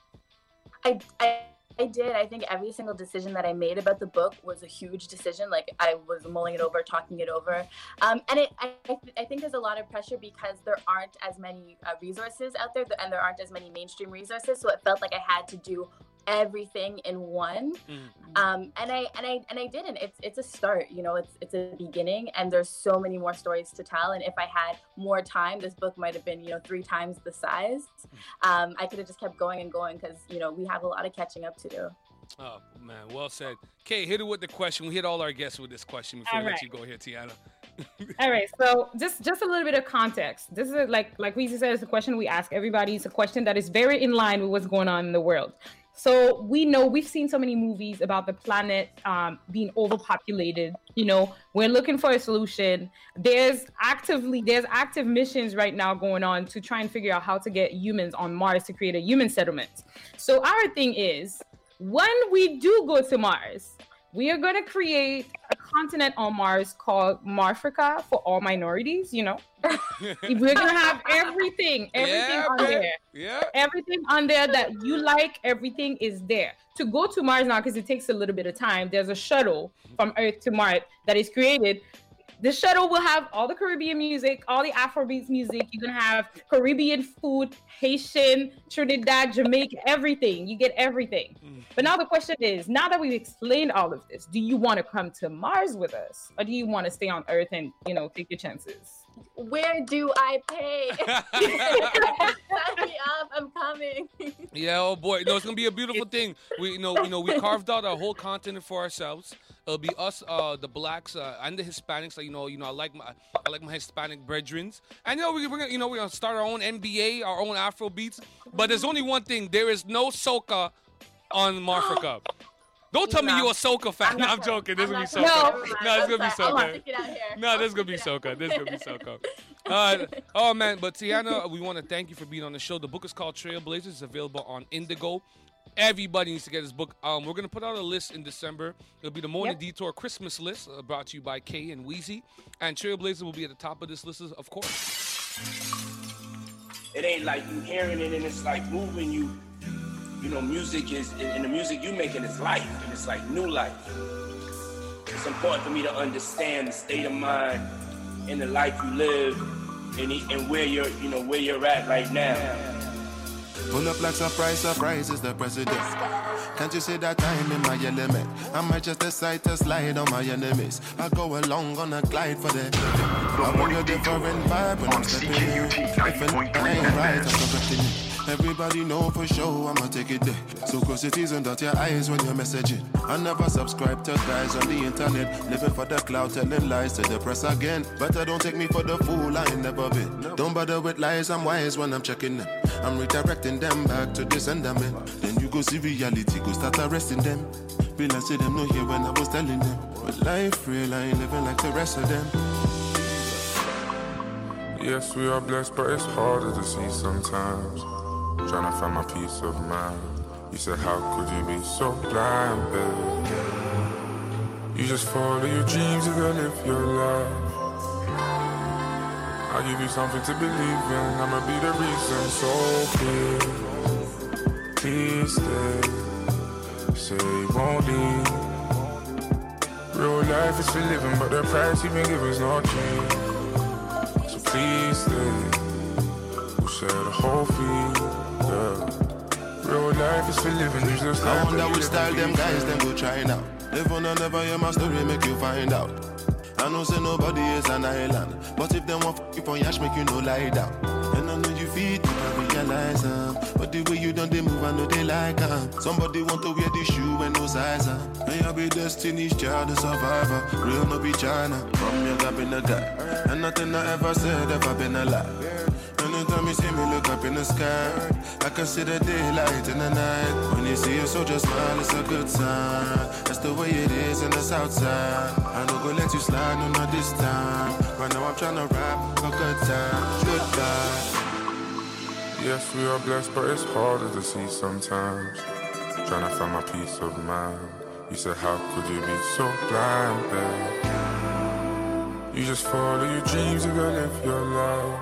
I, I I did. I think every single decision that I made about the book was a huge decision. Like, I was mulling it over, talking it over. Um, and it, I, I think there's a lot of pressure because there aren't as many uh, resources out there and there aren't as many mainstream resources. So it felt like I had to do everything in one. Mm-hmm. Um, and I and I and I didn't. It's it's a start, you know, it's it's a beginning and there's so many more stories to tell. And if I had more time, this book might have been, you know, three times the size. Um, I could have just kept going and going because, you know, we have a lot of catching up to do. Oh man, well said. Kay, hit it with the question. We hit all our guests with this question before all we right. let you go here, Tiana. All right, so just just a little bit of context. This is a, like like Weezy said, it's a question we ask everybody. It's a question that is very in line with what's going on in the world. So we know we've seen so many movies about the planet um, being overpopulated. You know, we're looking for a solution. There's actively there's active missions right now going on to try and figure out how to get humans on Mars to create a human settlement. So our thing is, when we do go to Mars, we are going to create a continent on Mars called Marfrica for all minorities, you know. We're going to have everything, everything yeah, on man. there. Yeah. Everything on there that you like, everything is there. To go to Mars now, because it takes a little bit of time, there's a shuttle from Earth to Mars that is created. The shuttle will have all the Caribbean music, all the Afrobeats music. You're going to have Caribbean food, Haitian, Trinidad, Jamaica, everything. You get everything. Mm-hmm. But now the question is, now that we've explained all of this, do you want to come to Mars with us? Or do you want to stay on Earth and, you know, take your chances? Where do I pay? Sign me up. I'm coming. Yeah, oh boy. No, it's gonna be a beautiful thing. We, you know, you know, we carved out a whole continent for ourselves. It'll be us, uh, the blacks, uh, and the Hispanics. Like, you know, you know, I like my, I like my Hispanic brethrens. And you know, we, we're gonna, you know, we're gonna start our own N B A, our own Afro beats. But there's only one thing: there is no soca on Marfrica. Don't tell no. me you're a soca fan. I'm, no, I'm joking. This is gonna be soca. No, no it's gonna be soca. No, this is gonna be soca. This is gonna be soca. Uh, oh man, but Tiana, we want to thank you for being on the show. The book is called Trailblazers. It's available on Indigo. Everybody needs to get this book. Um, we're gonna put out a list in December. It'll be the Morning yep. Detour Christmas list, uh, brought to you by Kay and Weezy. And Trailblazers will be at the top of this list, of course. It ain't like you hearing it and it's like moving you. You know, music is, and the music you making is life, and it's like new life. It's important for me to understand the state of mind and the life you live, and, and where you're, you know, where you're at right now. Pull up like surprise, surprise is the president. Can't you see that time in my element? I might just decide to slide on my enemies. I go along on a glide for them. I want a different vibe when I'm stepping in. If it ain't right, I'm correcting it. Everybody know for sure I'ma take it there. So close your teeth and dot your eyes when you're messaging. I never subscribe to guys on the internet, living for the cloud, telling lies to the press again. But I don't take me for the fool, I ain't never been. Don't bother with lies, I'm wise when I'm checking them. I'm redirecting them back to the sender man. Then you go see reality, go start arresting them. Realize see them no here when I was telling them. But life real, I ain't living like the rest of them. Yes, we are blessed, but it's harder to see sometimes. Trying to find my peace of mind. You said, how could you be so blind, babe? You just follow your dreams, you gotta live your life. I'll give you something to believe in, I'ma be the reason. So please, please stay. Say you won't leave. Real life is for living, but the price you've been given is not cheap. So please stay. We'll share the whole fee. Yeah. Real life is for living, you just I wonder which style them guys them go try now. Live on and never hear my story, make you find out. I know say nobody is an island, but if them want f*** you on yash, make you no lie down. And I know you feel it, I realize um, but the way you done they move, I know they like um. Somebody want to wear the shoe and no size um. And you be Destiny's Child, the survivor. Real no be China, from young I've been a guy. And nothing I ever said ever been a lie. Anytime you see me look up in the sky, I can see the daylight in the night. When you see a soldier smile, it's a good sign. That's the way it is in the south side. I don't go let you slide, no not this time. Right now I'm trying to rap a good time. Goodbye. Yes, we are blessed, but it's harder to see sometimes. Trying to find my peace of mind. You said, how could you be so blind, babe? You just follow your dreams, you gotta live your life.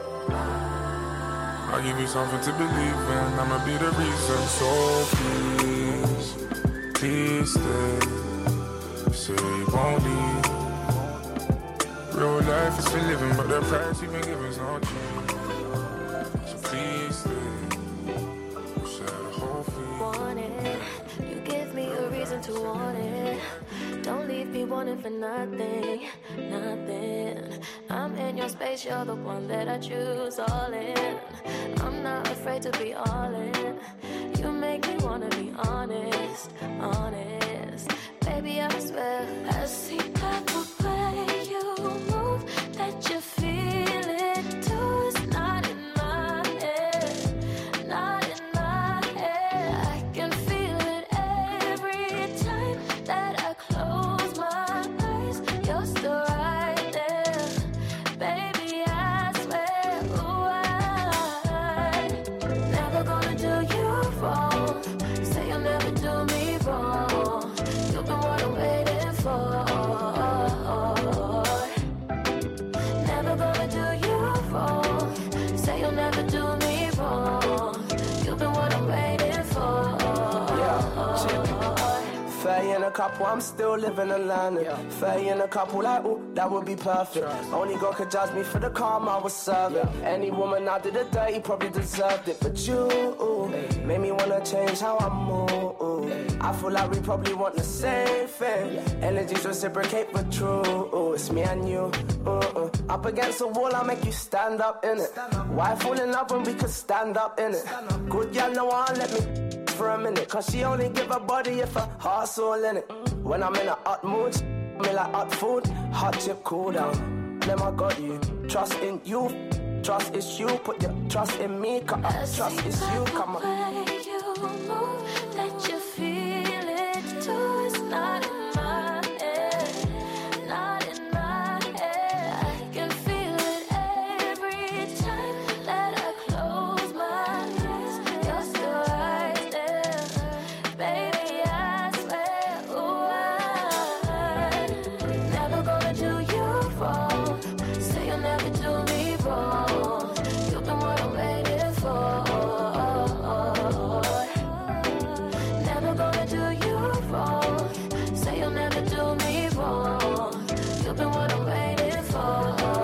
I'll give you something to believe in, I'ma be the reason. So please, please stay. Say you won't leave. Real life is for living, but the price you've been given is not cheap. So please stay. We'll share the whole fee. Want it, you give me a reason to want it. Don't leave me wanting for nothing, nothing. I'm in your space, you're the one that I choose all in. I'm not afraid to be all in. You make me wanna be honest, honest. Baby, I swear, I see that the way you move, that you feel it too. It's not in my head, not in my head. I can feel it every time that I close my eyes. You're still right there, baby, I swear. Ooh, I never gonna do you wrong. Say you'll never do me wrong. You've been what I'm waiting for. Never gonna do you wrong. Say you'll never do me wrong. You've been what I'm waiting for. Fair in a couple, I'm still living in London. Yeah. Fair in a couple, like, ooh, that would be perfect. Trust. Only God could judge me for the karma I was serving. Yeah. Any woman I did it dirty probably deserved it. But you, ooh, hey, made me wanna change how I move. Ooh. Hey. I feel like we probably want the same thing. Yeah. Energies reciprocate for true. Ooh, it's me and you. Ooh, ooh. Up against the wall, I make you stand up in it. Up. Why fall in love when we could stand up in it? Up. Good girl, no one let me for a minute, cause she only give her body if her heart soul in it. When I'm in a hot mood, me like hot food, hot chip cool down. Them I got you, trust in you, trust is you, put your trust in me, cause I trust is you, come on. You move, that you feel it too. It's not in my head, not in my head. I can feel it every time that I close my eyes. You're still right there, baby, I swear. Ooh, I never gonna do you wrong. Say you'll never do me wrong. You've been what I'm waiting for. Never gonna do you wrong. Say you'll never do me wrong. You've been what I'm waiting for.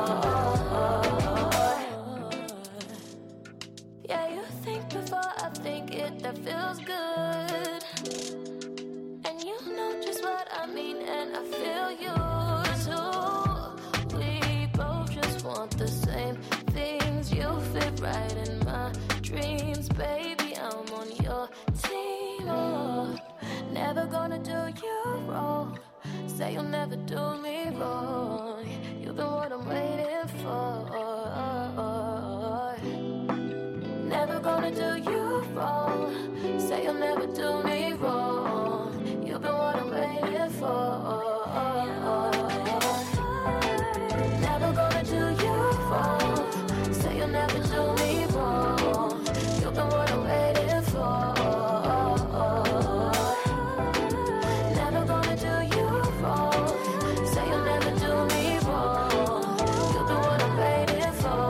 Yeah, you think before I think it, that feels good. And you know just what I mean, and I feel you too. We both just want the same things. You fit right in my dreams, baby, I'm on your team. Oh, never gonna do you wrong. Say you'll never do me wrong. You've been what I'm waiting for. Never gonna do you wrong. Say you'll never do me wrong. You've been what I'm waiting for. Never gonna do you wrong. Say you'll never do me wrong. You've been what I'm waiting for. Never gonna do you wrong. Say you'll never do me wrong. You've been what I'm waiting for.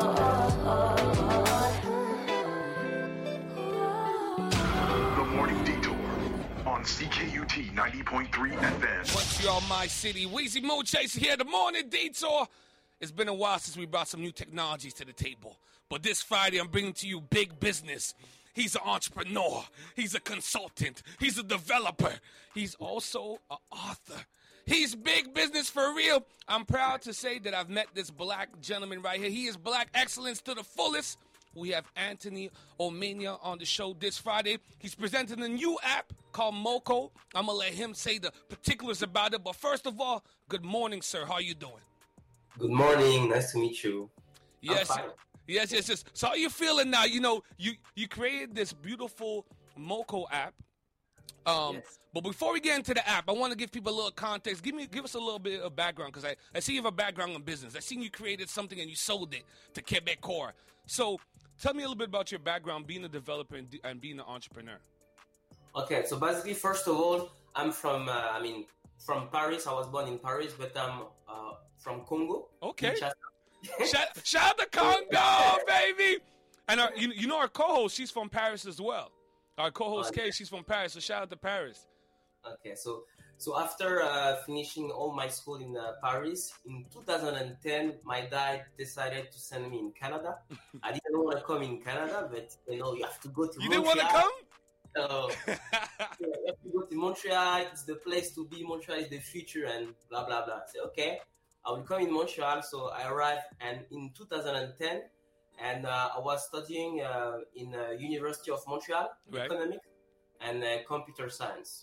The Morning Detour on C K U T ninety point three F M. Montreal, my city. Weezy Mo Chase here. The Morning Detour. It's been a while since we brought some new technologies to the table. But this Friday, I'm bringing to you Big Business. He's an entrepreneur. He's a consultant. He's a developer. He's also an author. He's big business for real. I'm proud to say that I've met this black gentleman right here. He is black excellence to the fullest. We have Anthony Omenia on the show this Friday. He's presenting a new app called Moco. I'm going to let him say the particulars about it. But first of all, good morning, sir. How are you doing? Good morning. Nice to meet you. Yes, yes, yes, yes. So how are you feeling now? You know, you, you created this beautiful Moco app. Um, yes. But before we get into the app, I want to give people a little context. Give me, give us a little bit of background, because I, I see you have a background in business. I seen you created something and you sold it to Quebecor. So tell me a little bit about your background, being a developer and, and being an entrepreneur. Okay, so basically, first of all, I'm from, uh, I mean, from Paris. I was born in Paris, but I'm uh, from Congo. Okay. shout, shout out to Congo, baby. And our, you, you know our co-host, she's from Paris as well. Our co-host, Kay, she's from Paris, so shout out to Paris. Okay, so so after uh, finishing all my school in uh, Paris, in two thousand ten, my dad decided to send me in Canada. I didn't want to come in Canada, but, you know, you have to go to you Montreal. You didn't want to come? So, yeah, you have to go to Montreal. It's the place to be. Montreal is the future and blah, blah, blah. I said, okay, I will come in Montreal. So I arrived and in two thousand ten, and uh, I was studying uh, in uh, University of Montreal, right. Economics and uh, Computer Science.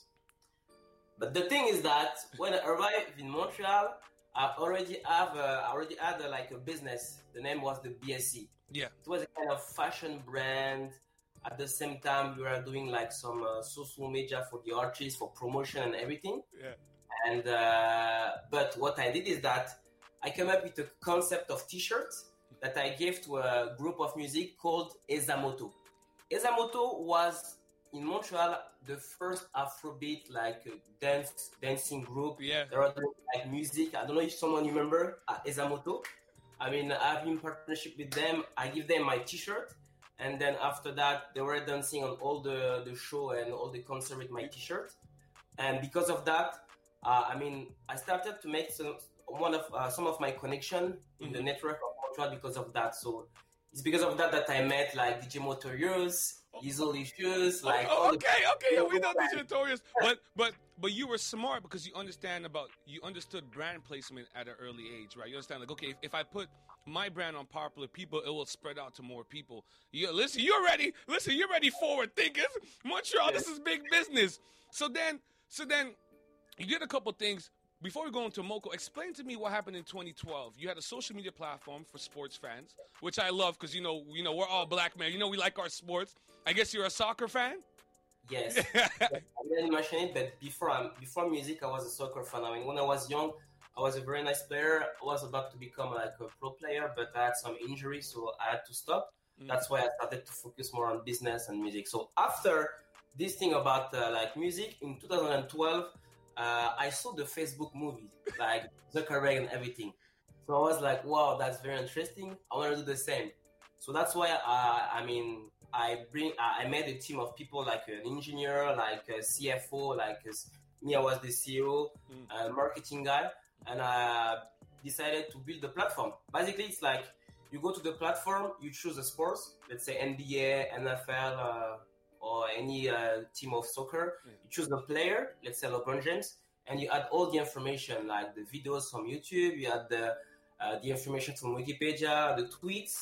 But the thing is that when I arrived in Montreal, I already have uh, I already had uh, like a business. The name was the B S C. Yeah. It was a kind of fashion brand. At the same time, we were doing like some uh, social media for the artists, for promotion and everything. Yeah. And uh, but what I did is that I came up with a concept of T-shirts that I gave to a group of music called Ezamoto. Ezamoto was in Montreal the first Afrobeat like dance dancing group. Yeah. There was like music. I don't know if someone remember uh, Ezamoto. I mean, I've been in partnership with them. I give them my T-shirt. And then after that, they were dancing on all the, the show and all the concert with my T-shirt. And because of that, uh, I mean, I started to make some one of uh, some of my connection in mm-hmm. the network of Montreal because of that. So it's because of that that I met like D J Motorius, Diesel Issues, like. Oh, okay, okay, yeah, we know D J Motorius, but but but you were smart because you understand about you understood brand placement at an early age, right? You understand like okay, if, if I put my brand on popular people, it will spread out to more people. You listen, you're ready. Listen, you're ready. Forward thinkers, Montreal. This is big business. So then, so then, you did a couple things. Before we go into Moco, explain to me what happened in twenty twelve. You had a social media platform for sports fans, which I love because you know, you know, we're all black men. You know, we like our sports. I guess you're a soccer fan. Yes, I didn't mention it, but before um, before music, I was a soccer fan. I mean, when I was young, I was a very nice player. I was about to become like a pro player, but I had some injury, so I had to stop. Mm. That's why I started to focus more on business and music. So after this thing about uh, like music in two thousand twelve, uh, I saw the Facebook movie, like Zuckerberg and everything. So I was like, wow, that's very interesting. I want to do the same. So that's why uh, I mean, I bring uh, I made a team of people like an engineer, like a C F O, like a, me. I was the C E O, mm. uh, marketing guy. And I decided to build the platform. Basically, it's like you go to the platform, you choose a sport, let's say N B A, N F L, uh, or any uh, team of soccer. Yeah. You choose the player, let's say LeBron James, and you add all the information, like the videos from YouTube, you add the uh, the information from Wikipedia, the tweets,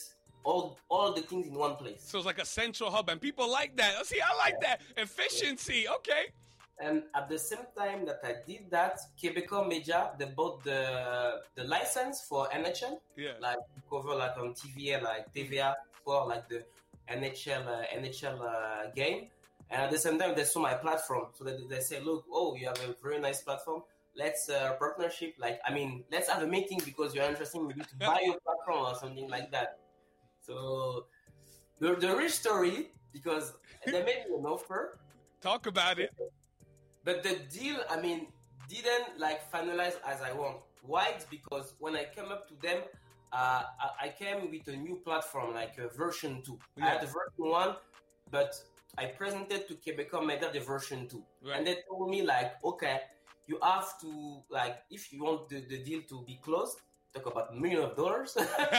all all the things in one place. So it's like a central hub, and people like that. See, I like that efficiency. Okay. And at the same time that I did that, Québécois Media, they bought the the license for N H L. Yeah. Like cover like on T V A, like T V A for like the N H L uh, N H L uh, game. And at the same time, they saw my platform. So they, they say, look, oh, you have a very nice platform. Let's uh, partnership. Like, I mean, let's have a meeting because you're interested maybe to buy your platform or something like that. So the, the real story, because they made me an offer. Talk about it. But the deal, I mean, didn't like finalize as I want. Why? It's because when I came up to them, uh, I, I came with a new platform, like a version two. Yeah. I had the version one, but I presented to Québécois Media the version two. Right. And they told me like, okay, you have to, like, if you want the, the deal to be closed, talk about millions of dollars,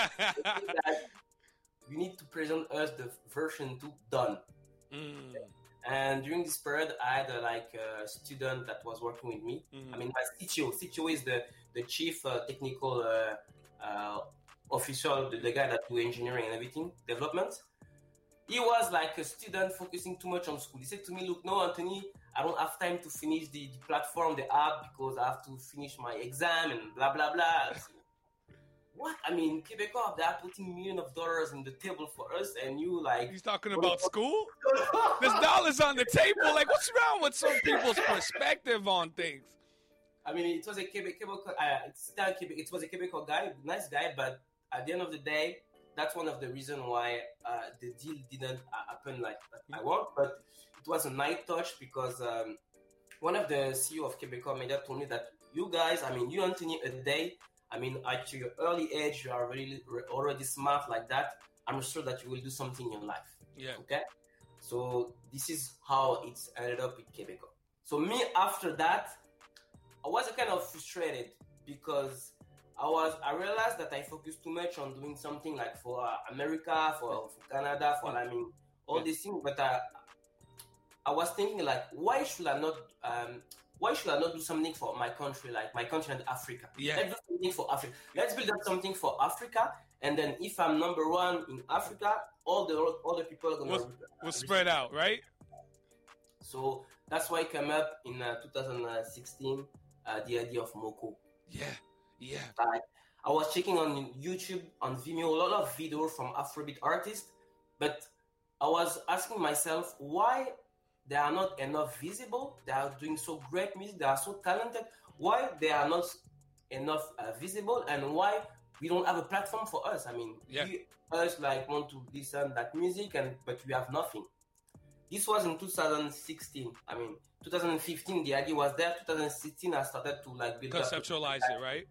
you need to present us the version two done. Mm. And during this period, I had a, like a student that was working with me. Mm-hmm. I mean, my C T O. C T O is the, the chief uh, technical uh, uh, officer, the, the guy that do engineering and everything, development. He was like a student focusing too much on school. He said to me, look, no, Anthony, I don't have time to finish the, the platform, the app, because I have to finish my exam and blah, blah, blah. So, what? I mean, Québécois, they are putting millions of dollars on the table for us, and you like... He's talking about school? There's dollars on the table. Like, what's wrong with some people's perspective on things? I mean, it was a Quebec, Quebec uh, it's still Quebec, it was a Québécois guy, nice guy, but at the end of the day, that's one of the reasons why uh, the deal didn't uh, happen like I want. But it was a nice touch because um, one of the C E O of Québécois Media told me that you guys, I mean, you Anthony, a day, I mean, at your early age, you are really already smart like that. I'm sure that you will do something in your life. Yeah. Okay. So this is how it's ended up with Québécois. So me, after that, I was kind of frustrated because I was, I realized that I focused too much on doing something like for uh, America, for, for Canada, for, I mean, all yeah. these things. But I, I was thinking like, why should I not, um, why should I not do something for my country, like my country and Africa? Yeah. Let's do something for Africa. Let's build up something for Africa. And then if I'm number one in Africa, all the other people are going to... We'll, we'll spread out, right? So that's why I came up in uh, two thousand sixteen, uh, the idea of Moko. Yeah, yeah. Like, I was checking on YouTube, on Vimeo, a lot of videos from Afrobeat artists, but I was asking myself why they are not enough visible. They are doing so great music. They are so talented. Why they are not enough uh, visible, and why we don't have a platform for us? I mean, yeah. we us like want to listen that music, and but we have nothing. This was in two thousand sixteen. I mean, two thousand fifteen the idea was there. two thousand sixteen I started to like build conceptualize up it, right?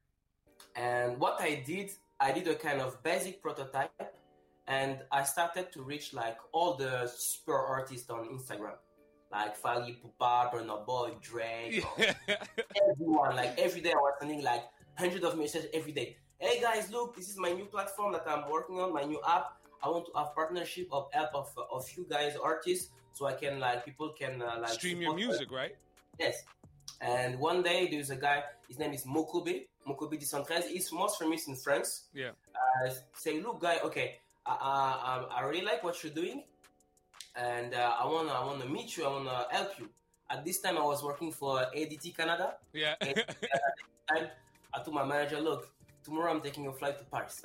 And what I did, I did a kind of basic prototype. And I started to reach like all the super artists on Instagram, like Fally Ipupa, Burna Boy, Drake, everyone. Like every day I was sending like hundreds of messages every day. Hey guys, look, this is my new platform that I'm working on, my new app. I want to have partnership of help of of you guys artists, so I can like people can uh, like stream your music, them. Right? Yes. And one day there's a guy. His name is Mokobe. Mokobe Dicentrez. He's most famous in France. Yeah. Uh, say, look, guy. Okay. Uh, um, I really like what you're doing, and uh, I wanna I wanna meet you. I wanna help you. At this time, I was working for A D T Canada. Yeah. And, uh, I told my manager, "Look, tomorrow I'm taking a flight to Paris."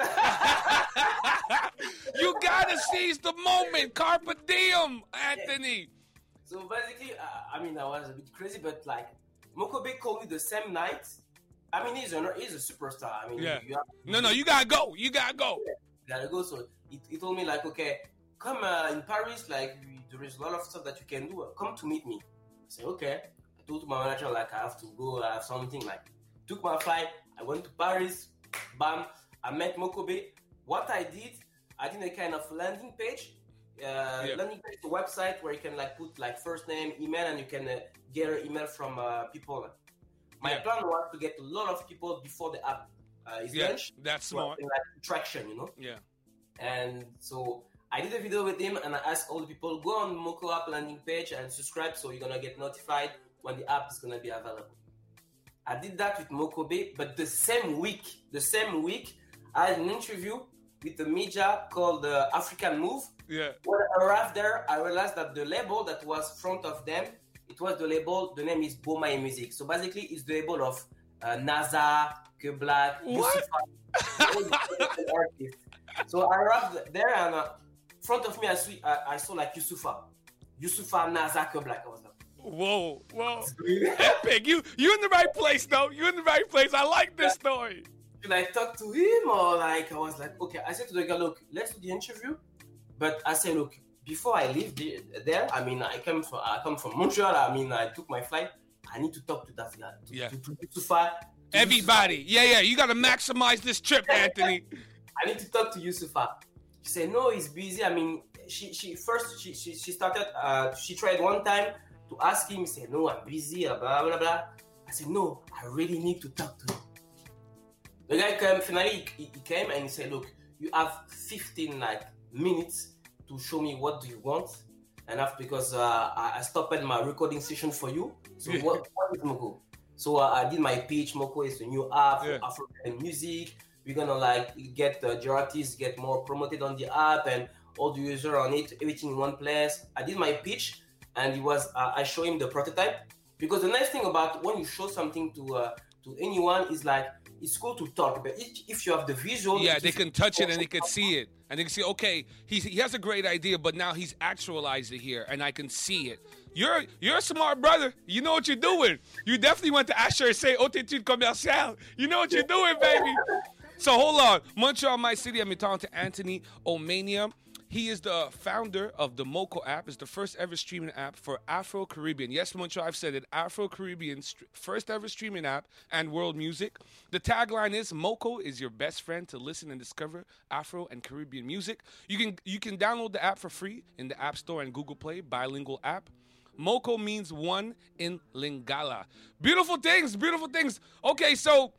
You gotta seize the moment, carpe diem, Anthony. Yeah. So basically, uh, I mean, I was a bit crazy, but like Mokobe called me the same night. I mean, he's a he's a superstar. I mean, yeah. You have, no, no, you gotta go. You gotta go. Yeah, gotta go. So he, he told me like, okay, come uh, in Paris. Like there is a lot of stuff that you can do. Come to meet me. I said okay. I told my manager like I have to go. I have something. Like took my flight. I went to Paris. Bam. I met Mokobe. What I did, I did a kind of landing page. Uh, yeah. Landing page, the website where you can like put like first name, email, and you can uh, get an email from uh, people. My yeah. plan was to get a lot of people before the app uh, is yeah, launched. That's smart. So, like, traction, you know. Yeah. And so I did a video with him, and I asked all the people go on Moko app landing page and subscribe, so you're gonna get notified when the app is gonna be available. I did that with Mokobe, but the same week, the same week, I had an interview with the media called the African Move. Yeah. When I arrived there, I realized that the label that was front of them, it was the label, the name is Bomaye Music. So basically, it's the label of uh, NASA, Que Black, what? artists. So I arrived there and uh, in front of me, I, see, I, I saw like Youssoufa. Youssoufa, NASA, Que Black. I was like, whoa, whoa. Epic. You, you in the right place, though. You in the right place. I like this story. Should I talk to him or like, I was like, okay. I said to the girl, look, let's do the interview. But I said, look, before I leave the, there, I mean, I come from I come from Montreal. I mean, I took my flight. I need to talk to that guy. To, yeah. To, to, to, to Everybody. Yeah, yeah. You got to maximize this trip, Anthony. I need to talk to Youssoufa. She said, no, he's busy. I mean, she she first, she she, she started, uh, she tried one time to ask him. He said, no, I'm busy, blah, blah, blah. I said, no, I really need to talk to him. The guy came, finally, he, he came and he said, look, you have fifteen like minutes to show me what do you want. And after, because uh, I, I stopped my recording session for you. So what, what is Moko? So uh, I did my pitch. Moko is a new app for yeah. African music. We're gonna like get the uh, artists get more promoted on the app and all the user on it, everything in one place. I did my pitch and it was, uh, I show him the prototype. Because the nice thing about when you show something to uh, to anyone is like, it's cool to talk, but if, if you have the visual... Yeah, they can touch it and they can see it. And they can see, okay, he's, he has a great idea, but now he's actualized it here, and I can see it. You're you're a smart brother. You know what you're doing. You definitely went to Asher and say, Attitude commercial. You know what you're doing, baby. So hold on. Montreal, my city, I'm talking to Anthony Omania. He is the founder of the Moko app. It's the first ever streaming app for Afro-Caribbean. Yes, Montreal, I've said it. Afro-Caribbean st- first ever streaming app and world music. The tagline is, Moko is your best friend to listen and discover Afro and Caribbean music. You can you can download the app for free in the App Store and Google Play, bilingual app. Moko means one in Lingala. Beautiful things, beautiful things. Okay, so...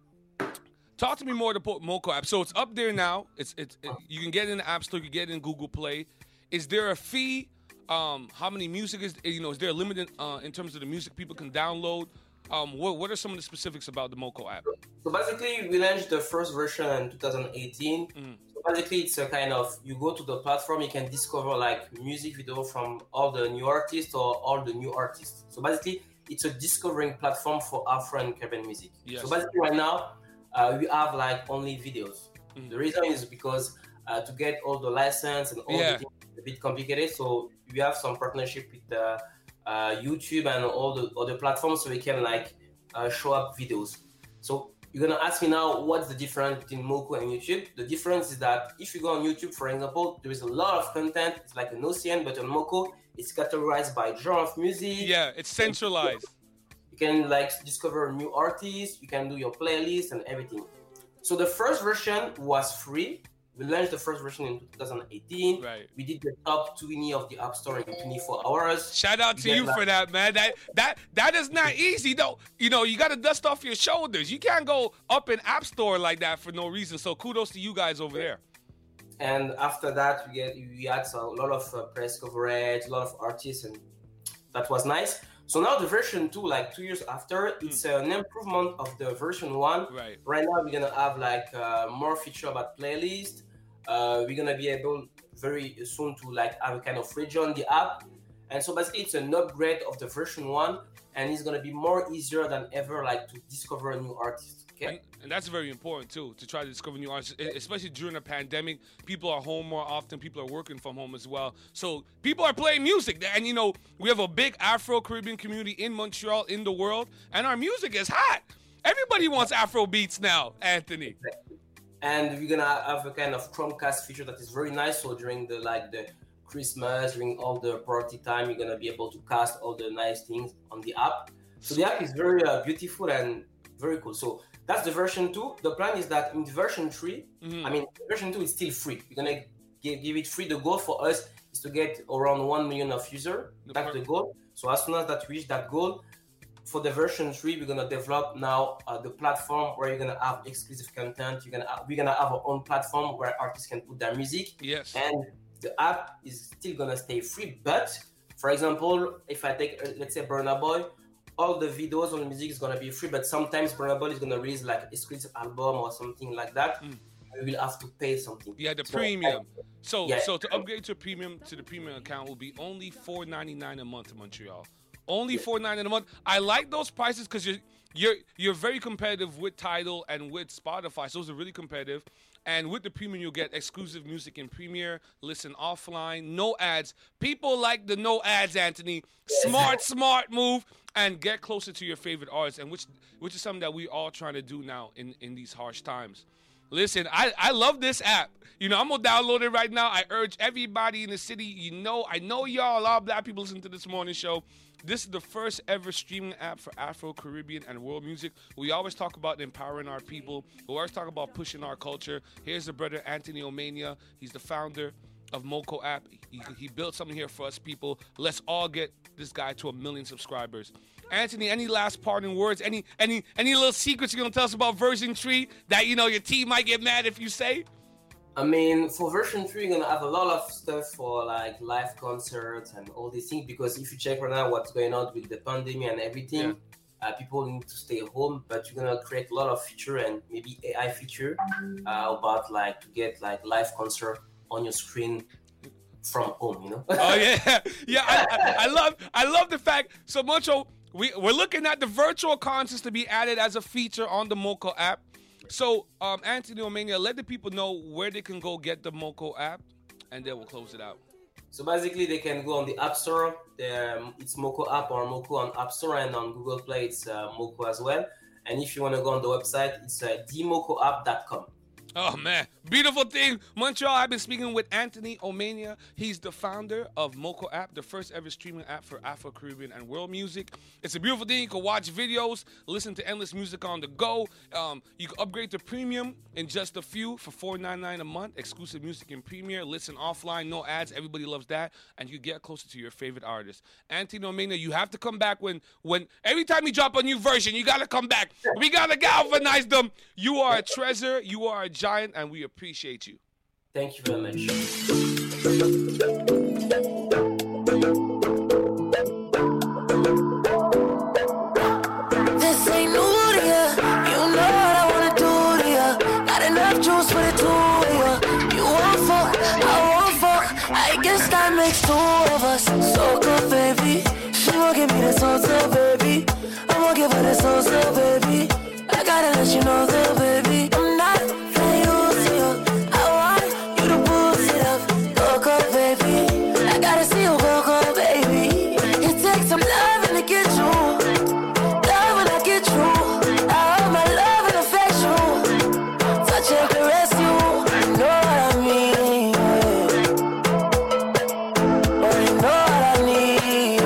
talk to me more about the Moko app. So it's up there now. It's it's it, you can get it in the App Store. You can get it in Google Play. Is there a fee? Um, how many music is you know? Is there a limit uh, in terms of the music people can download? Um, what what are some of the specifics about the Moko app? So basically, we launched the first version in two thousand eighteen. Mm. So basically, it's a kind of you go to the platform, you can discover like music video from all the new artists or all the new artists. So basically, it's a discovering platform for Afro and Caribbean music. Yes. So basically, right now. Uh, we have like only videos. Mm-hmm. The reason is because uh, to get all the license and all yeah. the things is a bit complicated. So we have some partnership with uh, uh, YouTube and all the other platforms, so we can like uh, show up videos. So you're gonna ask me now, what's the difference between Moko and YouTube? The difference is that if you go on YouTube, for example, there is a lot of content. It's like an ocean, but on Moko, it's categorized by genre of music. Yeah, it's centralized. You can like discover new artists, you can do your playlist and everything. So the first version was free. We launched the first version in two thousand eighteen. Right. We did the top twenty of the App Store in twenty-four hours. Shout out to you like- for that, man. That that that is not easy though. You know, you got to dust off your shoulders. You can't go up in App Store like that for no reason. So kudos to you guys over there. And after that, we get we had a lot of uh, press coverage, a lot of artists, and that was nice. So now the version two, like two years after, it's mm. an improvement of the version one. Right. Right now we're gonna have like uh, more feature about playlist. Uh, we're gonna be able very soon to like have a kind of region on the app. And so basically it's an upgrade of the version one, and it's gonna be more easier than ever like to discover a new artist. Okay. And, and that's very important too, to try to discover new artists, especially during a pandemic. People are home more often. People are working from home as well. So people are playing music. And, you know, we have a big Afro-Caribbean community in Montreal, in the world, and our music is hot. Everybody wants Afro beats now, Anthony. And we're going to have a kind of Chromecast feature that is very nice. So during the, like, the Christmas, during all the party time, you're going to be able to cast all the nice things on the app. So the app is very uh, beautiful and very cool. So that's the version two. The plan is that in the version three, mm-hmm. I mean, version two is still free. We're going to give, give it free. The goal for us is to get around one million of users. That's the goal. So as soon as that reach that goal, for the version three, we're going to develop now uh, the platform where you're going to have exclusive content. You're gonna have, we're going to have our own platform where artists can put their music. Yes. And the app is still going to stay free. But, for example, if I take, uh, let's say, Burna Boy, all the videos on the music is going to be free, but sometimes Burna Boy is going to release like exclusive album or something like that. Mm. we will have to pay something. Yeah, the So, premium. I- So Yeah. so to upgrade to premium to the premium account will be only four ninety-nine a month in Montreal. Only four ninety-nine a month. I like those prices because you're you're you're very competitive with Tidal and with Spotify. So those are really competitive. And with the premium, you'll get exclusive music in Premiere, listen offline, no ads. People like the no ads, Anthony. Smart, smart move, and get closer to your favorite artists, and which which is something that we all trying to do now in, in these harsh times. Listen, I, I love this app. You know, I'm gonna download it right now. I urge everybody in the city. You know, I know y'all, a lot of black people listen to this morning show. This is the first ever streaming app for Afro, Caribbean, and world music. We always talk about empowering our people. We always talk about pushing our culture. Here's the brother Anthony Omania. He's the founder of Moco app. He, he built something here for us people. Let's all get this guy to a million subscribers. Anthony, any last parting words? Any any any little secrets you're gonna tell us about version three that you know your team might get mad if you say? I mean, for version three, you're gonna have a lot of stuff for like live concerts and all these things, because if you check right now what's going on with the pandemic and everything, yeah. uh, people need to stay home, but you're gonna create a lot of feature and maybe A I feature uh, about like to get like live concert on your screen from home, you know? Oh yeah, yeah. I, I, I love, I love the fact. So Mocho, we we're looking at the virtual concerts to be added as a feature on the Moco app. So um, Anthony Omania, let the people know where they can go get the Moco app, and then we'll close it out. So basically, they can go on the App Store. Um, it's Moco app or Moco on App Store, and on Google Play, it's uh, Moco as well. And if you want to go on the website, it's uh, d moco app dot com. Oh, man. Beautiful thing. Montreal, I've been speaking with Anthony Omania. He's the founder of Moco app, the first ever streaming app for Afro, Caribbean, and world music. It's a beautiful thing. You can watch videos, listen to endless music on the go. Um, you can upgrade to premium in just a few for four ninety-nine a month. Exclusive music in Premiere. Listen offline, no ads. Everybody loves that. And you get closer to your favorite artist. Anthony Omania, you have to come back when, when every time you drop a new version, you got to come back. We got to galvanize them. You are a treasure. You are a giant, and we appreciate you. Thank you very much. This ain't new to ya. You know what I wanna do to ya. Got enough juice for the two of ya. You want fuck, I want fuck. I guess that makes two of us. So good, baby. She won't give me the so-so, baby. I won't give her the so-so, baby. I gotta let you know, though, baby. I'm not playing you, see you. I want you to boost it up. Go, go, baby. I gotta see you go, go, baby. It takes some loving to get you. Love when I get you. I hold my love and affection. Touch and caress you. You know what I mean. Oh, you know what I need.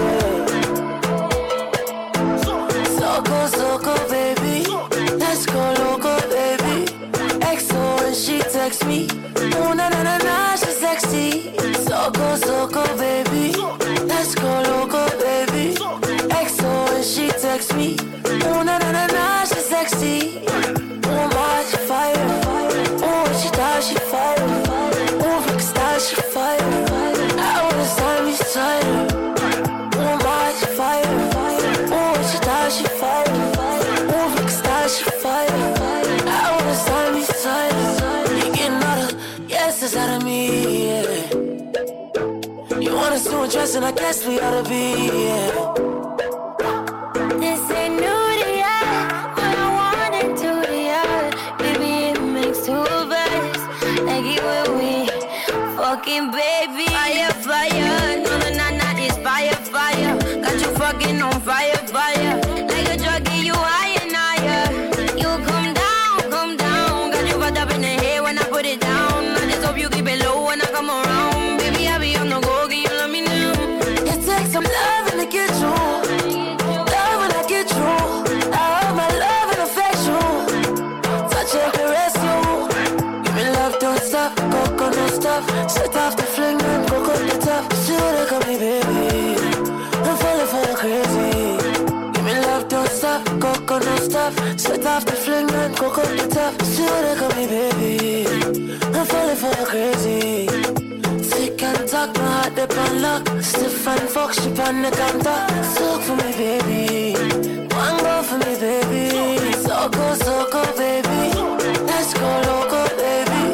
So go, so go, baby. Let's go loco, baby. X O and she text me. Oh, na na na na, she's sexy. So go, so go, baby. Let's go loco, baby. X O and she text me. Oh, na na na na, she's sexy. Oh, my, she fire. Oh, she thought she fire. Oh, look, style, she fire. I wanna sign me cider. Oh, my, she fire. Oh, she thought she fire. Oh, look, style, she fire. I wanna sign me cider. You getting all the yeses out of me, yeah. You want us to undress, and I guess we ought to be, yeah. This ain't new to ya. What I wanted to do ya. Baby, it makes two of us. Like it when we fucking, baby. Fire, fire. No, no, no, no, it's fire, fire. Got you fucking on fire, fire. Like a drug, get you higher and higher. You come down, come down. Got you fucked up in the head when I put it down. I just hope you keep it low when I come around. Baby, I be on the go, can you let me know? It takes some loving to get you. Love when I get you. I hold my love and affection. Touch and caress you. Give me love, don't stop. Go, go, don't stop. Set off the fling and go, go, the top. See what they call me, baby. I'm falling for you crazy. Give me love, don't stop. Go, go, don't stop. Set off the fling and go, go, the top. See what they call me, baby. I'm falling for you crazy. Sick and talk, my heart dip on lock. Stiff and fuck, she on the counter. Soak for me, baby. One go for me, baby. So go, so go, baby. Let's go loco, baby.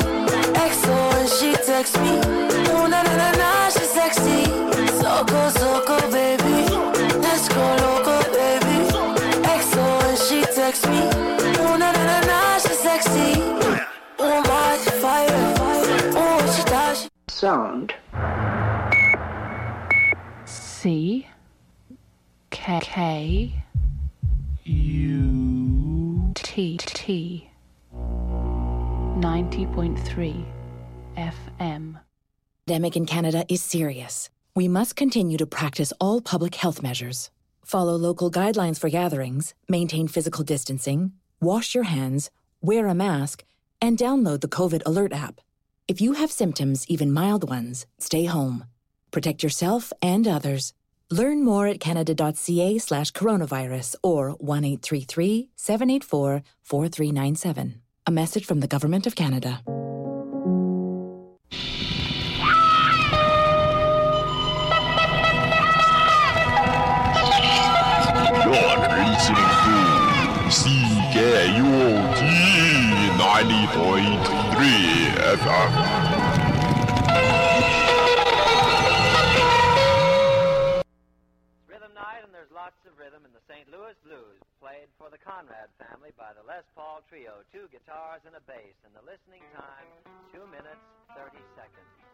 text me. Oh na na na na, she's sexy. Soko soko baby, let's go loco baby. X O when she text me. Oh na na na na, she's sexy. Oh my fire, fire. Oh she does. Sound. C K K U T T ninety point three F M. The pandemic in Canada is serious. We must continue to practice all public health measures. Follow local guidelines for gatherings, maintain physical distancing, wash your hands, wear a mask, and download the COVID Alert app. If you have symptoms, even mild ones, stay home. Protect yourself and others. Learn more at canada.ca slash coronavirus or one eight three three, seven eight four, four three nine seven. A message from the Government of Canada. You're listening to C K U T ninety point three F M. Lots of rhythm in the Saint Louis Blues, played for the Conrad family by the Les Paul Trio, two guitars and a bass, and the listening time, two minutes, thirty seconds.